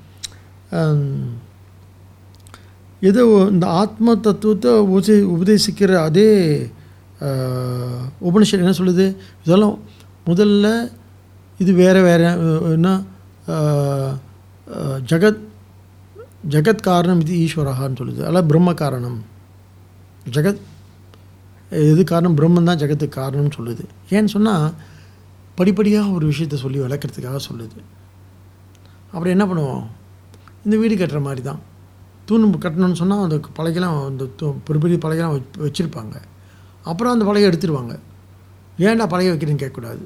ஏதோ இந்த ஆத்ம தத்துவத்தை உபதேசிக்கிற அதே உபனிஷத்து என்ன சொல்லுது? இதெல்லாம் முதல்ல இது வேறு என்ன, ஜகத் காரணம் இது ஈஸ்வரகான்னு சொல்லுது. அதெல்லாம் பிரம்ம காரணம். ஜகத் எது காரணம்? பிரம்மன் தான் ஜகத்துக்கு காரணம்னு சொல்லுது. ஏன்னு சொன்னால் படிப்படியாக ஒரு விஷயத்தை சொல்லி விளக்கிறதுக்காக சொல்லுது. அப்புறம் என்ன பண்ணுவோம்? இந்த வீடு கட்டுற மாதிரி தான். தூண் கட்டணும்னு சொன்னால் அந்த பலகைலாம், அந்த பெரிய பலகைலாம் வச்சுருப்பாங்க. அப்புறம் அந்த பலகை எடுத்துருவாங்க. ஏன்டா பலகை வைக்கிறேன்னு கேட்கக்கூடாது.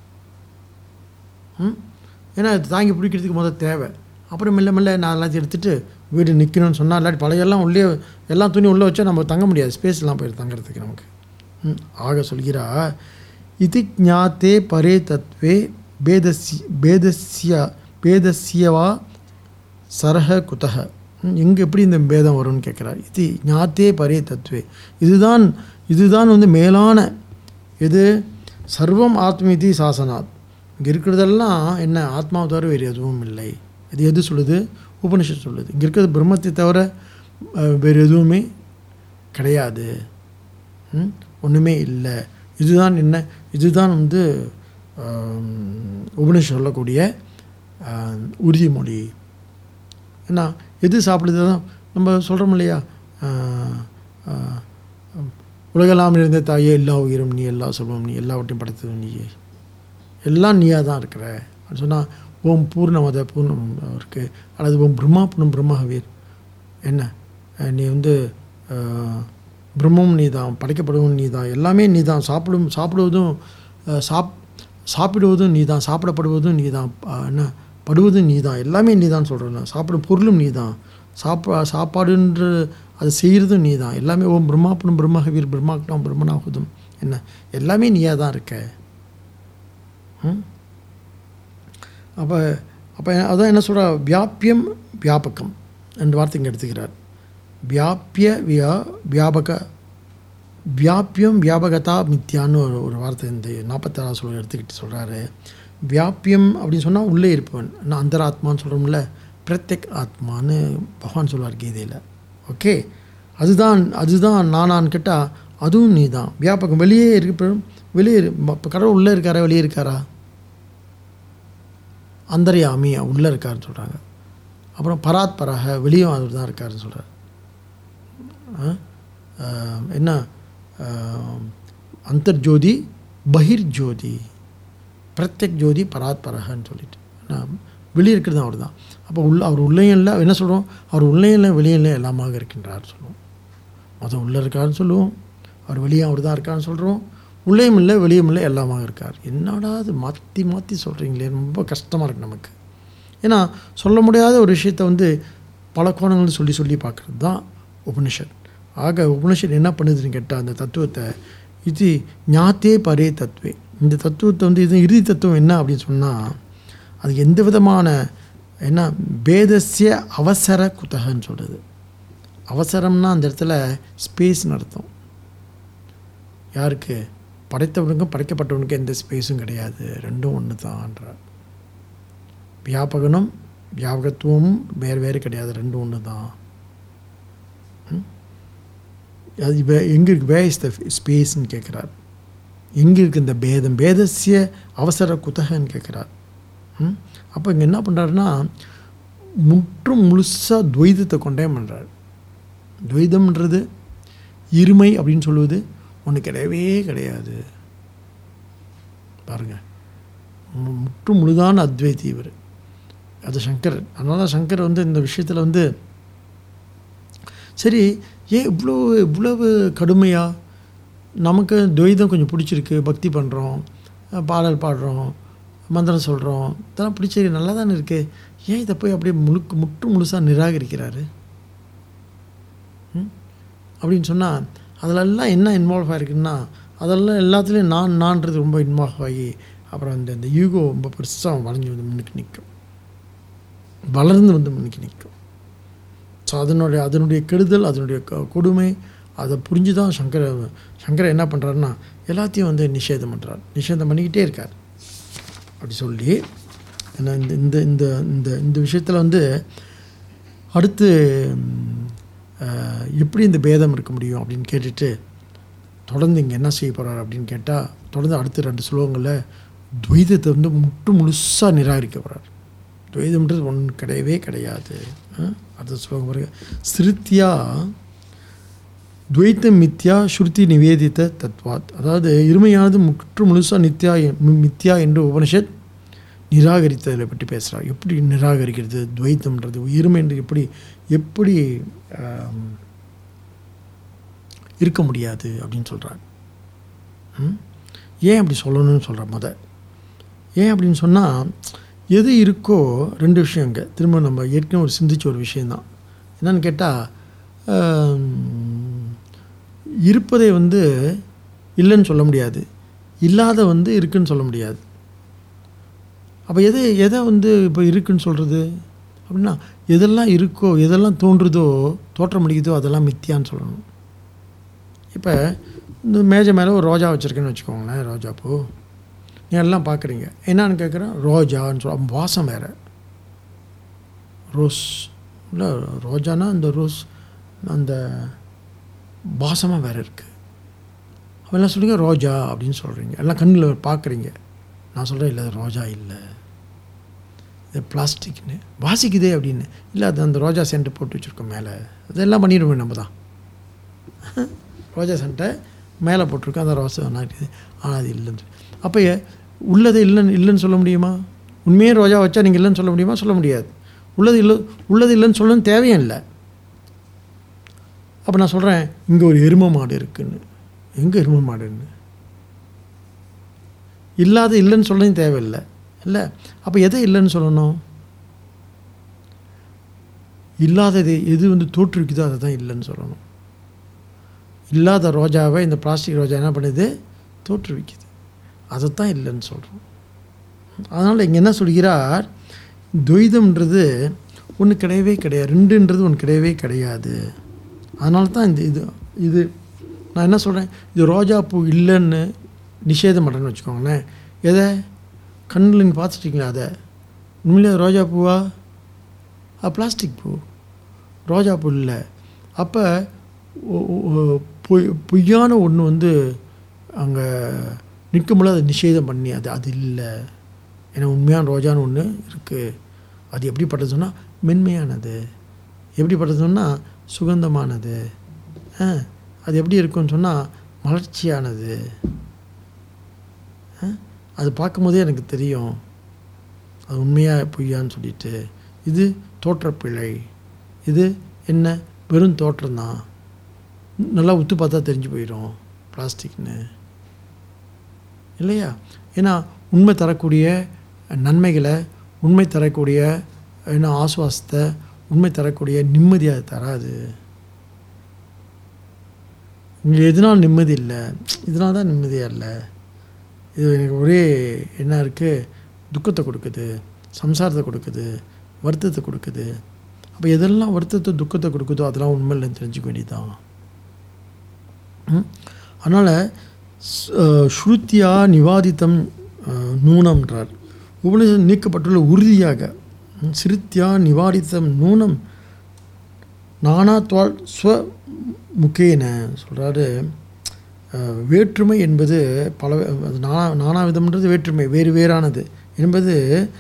ஏன்னா அது தாங்கி பிடிக்கிறதுக்கு முதல் தேவை. அப்புறம் மெல்ல நான் எல்லாத்தையும் எடுத்துகிட்டு வீடு நிற்கணும்னு சொன்னால் இல்லாட்டி பழையெல்லாம் உள்ளே எல்லா துணியும் உள்ளே வச்சா நம்ம தங்க முடியாது, ஸ்பேஸ்லாம் போயிடும் தங்கிறதுக்கு நமக்கு. ஆக சொல்கிறா, இது ஞாத்தே பரே தத்வே பேதஸ்யவா சரஹ குதஹ. எங்கே எப்படி இந்த பேதம் வரும்னு கேட்குறார். இது ஞாத்தே பரே தத்வே, இதுதான் வந்து மேலான எது? சர்வம் ஆத்மீதி சாசனாத். இங்கே இருக்கிறதெல்லாம் என்ன? ஆத்மாவை தவிர வேறு எதுவும் இல்லை. இது எது சொல்லுது? உபனிஷத் சொல்லுது. இங்கே இருக்கிறது பிரம்மத்தை தவிர வேறு எதுவுமே கிடையாது, ஒன்றுமே இல்லை. இதுதான் என்ன? இதுதான் வந்து உபனிஷத் சொல்லக்கூடிய உறுதிமொழி. ஏன்னா எது சாப்பிடுது தான் நம்ம சொல்கிறோம் இல்லையா, உலகெல்லாம் இருந்த தாயே எல்லா உயிரும் நீ, எல்லா சொல்வோம் நீ, எல்லாவற்றையும் படைத்தது நீயே, எல்லாம் நீயாக தான் இருக்கிற அப்படின்னு சொன்னால் ஓம் பூர்ணமத பூர்ணம் இருக்குது, அல்லது ஓம் பிரம்மா பூர்ணம் பிரம்மஹவீர். என்ன நீ வந்து பிரம்மம் நீ தான், படைக்கப்படுவதும் நீ தான், எல்லாமே நீ தான், சாப்பிடுவதும் சாப்பிடுவதும் நீ தான், சாப்பிடப்படுவதும் நீ தான், என்ன படுவதும் நீ தான், எல்லாமே நீ தான் சொல்கிறேன். சாப்பிடும் பொருளும் நீ தான், சாப்பாடுன்ற அதை செய்கிறதும் நீ தான், எல்லாமே ஓம் பிரம்மா பூர்ணம் பிரம்மஹவீர் பிரம்மாக்டம் பிரம்மனாகுதும். என்ன எல்லாமே நீயாக தான் இருக்க. அப்போ அதான் என்ன சொல்கிறா? வியாபியம் வியாபகம் ரெண்டு வார்த்தை இங்கே எடுத்துக்கிறார். வியாபியம் வியாபகதா மித்யான்னு ஒரு வார்த்தை இந்த 46 சொல்ல எடுத்துக்கிட்டு சொல்கிறாரு. வியாபியம் அப்படின்னு சொன்னால் உள்ளே இருப்பவன், நான் அந்தராத்மான்னு சொல்கிறோம்ல, பிரத்யக் ஆத்மான்னு பகவான் சொல்வார் கீதையில். ஓகே, அதுதான் நானான்னு கேட்டால் அதுவும் நீ தான். வியாபகம் வெளியே இருக்க, வெளியே இப்போ கடவுள் உள்ளே இருக்காரா வெளியே இருக்காரா? அந்தர்யாமி உள்ளே இருக்காருன்னு சொல்கிறாங்க. அப்புறம் பராத் பராக வெளியும் அவர் தான் இருக்காருன்னு சொல்கிறார். என்ன அந்தர்ஜோதி பகிர் ஜோதி பிரத்யக் ஜோதி பராத் பரகன்னு சொல்லிட்டு வெளியே இருக்கிறது அவர் தான். அப்போ அவர் உள்ளேயும் இல்லை, என்ன சொல்கிறோம், அவர் உள்ளேயும் இல்லை வெளியும் இல்லை எல்லாமாக இருக்கின்றார் சொல்லுவோம். மொதல் உள்ளே இருக்காருன்னு சொல்லுவோம், அவர் வெளியே அவர் தான் இருக்காருன்னு சொல்கிறோம். உள்ளேயும் இல்லை வெளியும் இல்லை எல்லாமாக இருக்கார். என்னடா அது மாற்றி மாற்றி சொல்கிறீங்களே, ரொம்ப கஷ்டமாக இருக்குது நமக்கு. ஏன்னா சொல்ல முடியாத ஒரு விஷயத்தை பல கோணங்கள் சொல்லி சொல்லி பார்க்குறது தான் உபனிஷத். ஆக உபனிஷத் என்ன பண்ணுதுன்னு கேட்டால் அந்த தத்துவத்தை இது ஞாத்தே பரே தத்துவே, இந்த தத்துவத்தை இது இறுதி தத்துவம் என்ன அப்படின்னு சொன்னால் அதுக்கு எந்த விதமான என்ன பேதசிய அவசர குத்தகன்னு சொல்கிறது. அவசரம்னா அந்த இடத்துல ஸ்பேஸ்னு அர்த்தம். யாருக்கு? படைத்தவனுக்கும் படைக்கப்பட்டவனுக்கும் எந்த ஸ்பேஸும் கிடையாது, ரெண்டும் ஒன்று தான்ன்றார். வியாபகனும் வியாபகத்துவமும் வேறு வேறு கிடையாது, ரெண்டும் ஒன்று தான். அது எங்கே இருக்கு? வே இஸ் த ஸ்பேஸ்ன்னு கேட்குறார். எங்கே இருக்குது இந்த பேதம்? பேதசிய அவசர குத்தகன்னு கேட்குறார். அப்போ இங்கே என்ன பண்ணுறாருன்னா முற்றும் முழுசாக துவைதத்தை கொண்டே பண்ணுறார். துவைதம்ன்றது இருமை அப்படின்னு சொல்லுவது ஒன்று கிடையவே கிடையாது. பாருங்கள், முற்றும் முழுதான அத்வைதி இவர். அது சங்கர். அதனால தான் சங்கர் இந்த விஷயத்தில் சரி ஏன் இவ்வளவு கடுமையாக நமக்கு துவைதம் கொஞ்சம் பிடிச்சிருக்கு, பக்தி பண்ணுறோம், பாடல் பாடுறோம், மந்திரம் சொல்கிறோம், இதெல்லாம் பிடிச்சிருக்கு, நல்லா தானே இருக்குது, ஏன் இதை போய் அப்படியே முற்றும் முழுசாக நிராகரிக்கிறாரு அப்படின்னு சொன்னால் அதிலெல்லாம் என்ன இன்வால்வ் ஆகிருக்குன்னா அதெல்லாம் எல்லாத்துலேயும் நான்றது ரொம்ப இன்வால்வ் ஆகி அப்புறம் இந்த ஈகோ ரொம்ப பெருசாக வளைஞ்சு முன்னுக்கு நிற்கும், வளர்ந்து முன்னுக்கு நிற்கும். ஸோ அதனுடைய கெடுதல், அதனுடைய கொடுமை அதை புரிஞ்சு தான் சங்கரை என்ன பண்ணுறாருன்னா எல்லாத்தையும் நிஷேதம் பண்ணுறார். நிஷேதம் பண்ணிக்கிட்டே இருக்கார். அப்படி சொல்லி ஏன்னா இந்த இந்த இந்த இந்த விஷயத்தில் அடுத்து எப்படி இந்த பேதம் இருக்க முடியும் அப்படின்னு கேட்டுட்டு தொடர்ந்து இங்கே என்ன செய்ய போகிறார் அப்படின்னு கேட்டால் தொடர்ந்து அடுத்த 2 ஸ்லோகங்களில் துவைதத்தை முற்று முழுசாக நிராகரிக்க போகிறார். துவைதம்ன்றது ஒன்று கிடையவே கிடையாது. அடுத்த ஸ்லோகம் பாருங்க. ஸ்ருத்தியா துவைத்தம் மித்யா ஸ்ருதி நிவேதித்த தத்வாத், அதாவது இருமையானது முற்று முழுசாக மித்யா என்று உபனிஷத் நிராகரித்ததை பற்றி பேசுகிறார். எப்படி நிராகரிக்கிறது? துவைத்தம்ன்றது இருமை என்று எப்படி இருக்க முடியாது அப்படின்னு சொல்கிறார். ஏன் அப்படி சொல்லணும்னு சொல்கிற ஏன் அப்படின்னு சொன்னால் எது இருக்கோ 2 விஷயங்க திரும்ப நம்ம ஏற்கனவே சிந்திச்ச ஒரு விஷயந்தான். என்னன்னு கேட்டால் இருப்பதை இல்லைன்னு சொல்ல முடியாது, இல்லாத இருக்குன்னு சொல்ல முடியாது. அப்போ எதை இப்போ இருக்குன்னு சொல்கிறது அப்படின்னா எதெல்லாம் இருக்கோ, எதெல்லாம் தோன்றுதோ, தோற்றம் அடிக்குதோ அதெல்லாம் மித்தியான்னு சொல்லணும். இப்போ இந்த மேஜை மேலே ஒரு ரோஜா வச்சுருக்கேன்னு வச்சுக்கோங்களேன், ரோஜாப்பூ நீ எல்லாம் பார்க்குறீங்க, என்னான்னு கேட்குறேன், ரோஜான்னு சொல்ல. வாசம் வேறு, ரோஸ் இல்லை, ரோஜானா அந்த ரோஸ் அந்த வாசமாக வேறு இருக்குது. அவெல்லாம் சொல்லுங்க ரோஜா அப்படின்னு சொல்கிறீங்க, எல்லாம் கண்ணில் பார்க்குறீங்க. நான் சொல்கிறேன் இல்லை ரோஜா இல்லை, இது பிளாஸ்டிக்னு வாசிக்குதே அப்படின்னு. இல்லை அது அந்த ரோஜா சென்ட்டை போட்டு வச்சுருக்கோம் மேலே, அதெல்லாம் பண்ணிடுவோம் நம்ம தான். ரோஜா சென்ட்டை மேலே போட்டிருக்கோம், அந்த ரோஸை நாட்டுது, ஆனால் அது இல்லைன்னு. அப்போ உள்ளதை இல்லைன்னு சொல்ல முடியுமா? உண்மையே ரோஜா வச்சா நீங்கள் இல்லைன்னு சொல்ல முடியுமா? சொல்ல முடியாது. உள்ளது இல்லைன்னு சொல்லணும்னு தேவையும் இல்லை. அப்போ நான் சொல்கிறேன் இங்கே ஒரு எருமை மாடு இருக்குன்னு. எங்கே எருமை மாடுன்னு? இல்லாத இல்லைன்னு சொல்லணும் தேவையில்லை இல்லை. அப்போ எதை இல்லைன்னு சொல்லணும்? இல்லாதது எது தோற்றுவிக்குதோ அதை தான் இல்லைன்னு சொல்லணும். இல்லாத ரோஜாவை இந்த பிளாஸ்டிக் ரோஜா என்ன பண்ணுது? தோற்றுவிக்குது, அதைத்தான் இல்லைன்னு சொல்கிறோம். அதனால் இங்கே என்ன சொல்கிறார், துவைதம்ன்றது ஒன்று கிடையவே கிடையாது, 2ன்றது ஒன்று கிடையவே கிடையாது. அதனால தான் இது நான் என்ன சொல்கிறேன், இது ரோஜா பூ இல்லைன்னு நிஷேதம் பண்ணுறேன்னு வச்சுக்கோங்களேன். எதை? கண்ணில் நீங்கள் பார்த்துட்டீங்களா? அதை உண்மையிலே ரோஜா பூவா? பிளாஸ்டிக் பூ, ரோஜா பூ இல்லை. அப்போ பொய்யான ஒன்று வந்து அங்கே நிற்கும்போது அதை நிஷேதம் பண்ணி அது இல்லை. ஏன்னா உண்மையான ரோஜான்னு ஒன்று இருக்குது. அது எப்படிப்பட்டது சொன்னால் மென்மையானது, எப்படிப்பட்டது சொன்னால் சுகந்தமானது, அது எப்படி இருக்குன்னு சொன்னால் மலர்ச்சியானது. அது பார்க்கும்போதே எனக்கு தெரியும் அது உண்மையாக பொய்யான்னு சொல்லிட்டு. இது தோற்றப்பிழை, இது என்ன வெறும் தோற்றம்தான், நல்லா உத்து பார்த்தா தெரிஞ்சு போயிடும் பிளாஸ்டிக்னு இல்லையா. ஏன்னா உண்மை தரக்கூடிய நன்மைகளை, உண்மை தரக்கூடிய ஆசுவாசத்தை, உண்மை தரக்கூடிய நிம்மதியை அது தராது. இங்கே எதனால் நிம்மதி இல்லை, இதனால தான் நிம்மதியாக இல்லை. இது எனக்கு ஒரே என்ன இருக்குது, துக்கத்தை கொடுக்குது, சம்சாரத்தை கொடுக்குது, வருத்தத்தை கொடுக்குது. அப்போ எதெல்லாம் வருத்தத்தை துக்கத்தை கொடுக்குதோ அதெல்லாம் உண்மையில் தெரிஞ்சுக்க வேண்டியதுதான். அதனால் ஸ்ருத்தியா நிவாதித்தம் நூனம்ன்றார். உபநிஷம் நீக்கப்பட்டுள்ள உறுதியாக ஸ்ருத்தியா நிவாதித்தம் நூனம் நானாத்வால் ஸ்வ முக்கேன சொல்கிறாரு. வேற்றுமை என்பது பல நானாவிதம்ன்றது வேற்றுமை, வேறு வேறானது என்பது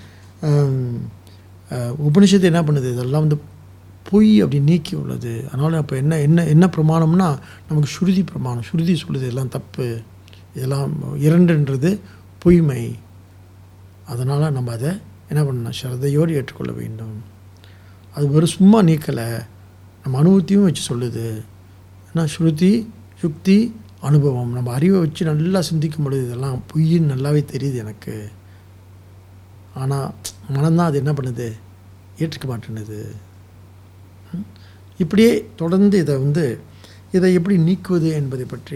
உபனிஷத்து என்ன பண்ணுது, இதெல்லாம் வந்து பொய் அப்படி நீக்கி உள்ளது. அதனால் அப்போ என்ன என்ன என்ன பிரமாணம்னா நமக்கு ஸ்ருதி பிரமாணம். ஸ்ருதி சொல்லுது இதெல்லாம் தப்பு, இதெல்லாம் இரண்டுன்றது பொய்மை. அதனால் நம்ம அதை என்ன பண்ணணும், ஸ்ரத்தையோடு ஏற்றுக்கொள்ள வேண்டும். அது வெறும் சும்மா நீக்கலை, நம்ம அனுபவத்தையும் வச்சு சொல்லுது. ஏன்னா ஸ்ருதி யுக்தி அனுபவம், நம்ம அறிவை வச்சு நல்லா சிந்திக்கும் பொழுது இதெல்லாம் பொய்ன்னு நல்லாவே தெரியுது எனக்கு. ஆனால் மனம்தான் அது என்ன பண்ணுது, ஏற்றுக்க மாட்டேன்னுது. இப்படியே தொடர்ந்து இதை எப்படி நீக்குவது என்பதை பற்றி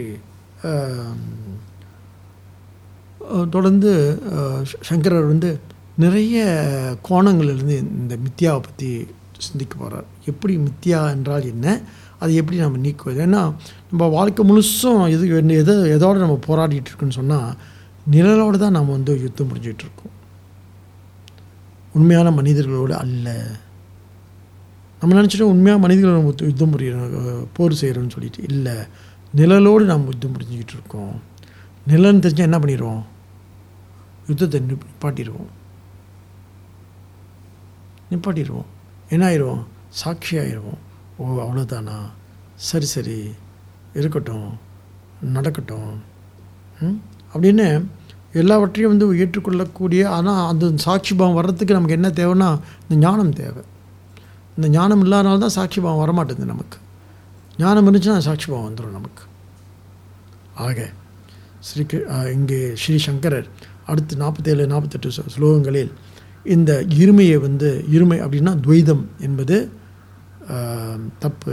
தொடர்ந்து சங்கரர் நிறைய கோணங்களிலிருந்து இந்த மித்யாவை பற்றி சிந்திக்க போகிறார். எப்படி மித்யா என்றால் என்ன, அதை எப்படி நம்ம நீக்குவது. ஏன்னா நம்ம வாழ்க்கை முழுசும் எதோடு நம்ம போராடிட்டு இருக்கோன்னு சொன்னால் நிழலோடு தான் நம்ம யுத்தம் புரிஞ்சிகிட்ருக்கோம், உண்மையான மனிதர்களோடு அல்ல. நம்ம நினச்சிட்டோம் உண்மையாக மனிதர்களோட நம்ம யுத்தம் புரிகிறோம், போர் செய்கிறோன்னு சொல்லிட்டு. இல்லை, நிழலோடு நாம் யுத்தம் புரிஞ்சிக்கிட்டு இருக்கோம். நிழல்னு தெரிஞ்சால் என்ன பண்ணிடுவோம், யுத்தத்தை நிப்பாட்டிடுவோம். என்ன ஆயிடுவோம், சாட்சி ஆயிடுவோம். ஓ அவ்வளோதானா, சரி சரி இருக்கட்டும், நடக்கட்டும் அப்படின்னு எல்லாவற்றையும் ஏற்றுக்கொள்ளக்கூடிய. ஆனால் அந்த சாட்சி பாவம் வர்றதுக்கு நமக்கு என்ன தேவைன்னா இந்த ஞானம் தேவை. இந்த ஞானம் இல்லாதனால தான் சாட்சி பாவம் வரமாட்டேங்குது நமக்கு. ஞானம் இருந்துச்சுன்னா சாட்சி பாவம் வந்துடும் நமக்கு. ஆக இங்கே ஸ்ரீ சங்கரர் அடுத்து 47-48 ஸ்லோகங்களில் இந்த இருமையை இருமை அப்படின்னா துவைதம் என்பது தப்பு,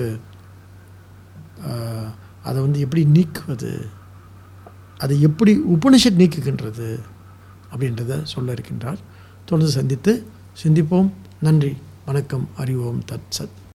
அதை எப்படி நீக்குவது, அதை எப்படி உபனிஷத் நீக்குகின்றது அப்படின்றத சொல்ல இருக்கின்றார். தொடர்ந்து சிந்திப்போம். நன்றி, வணக்கம், அறிவோம், தத் சத்.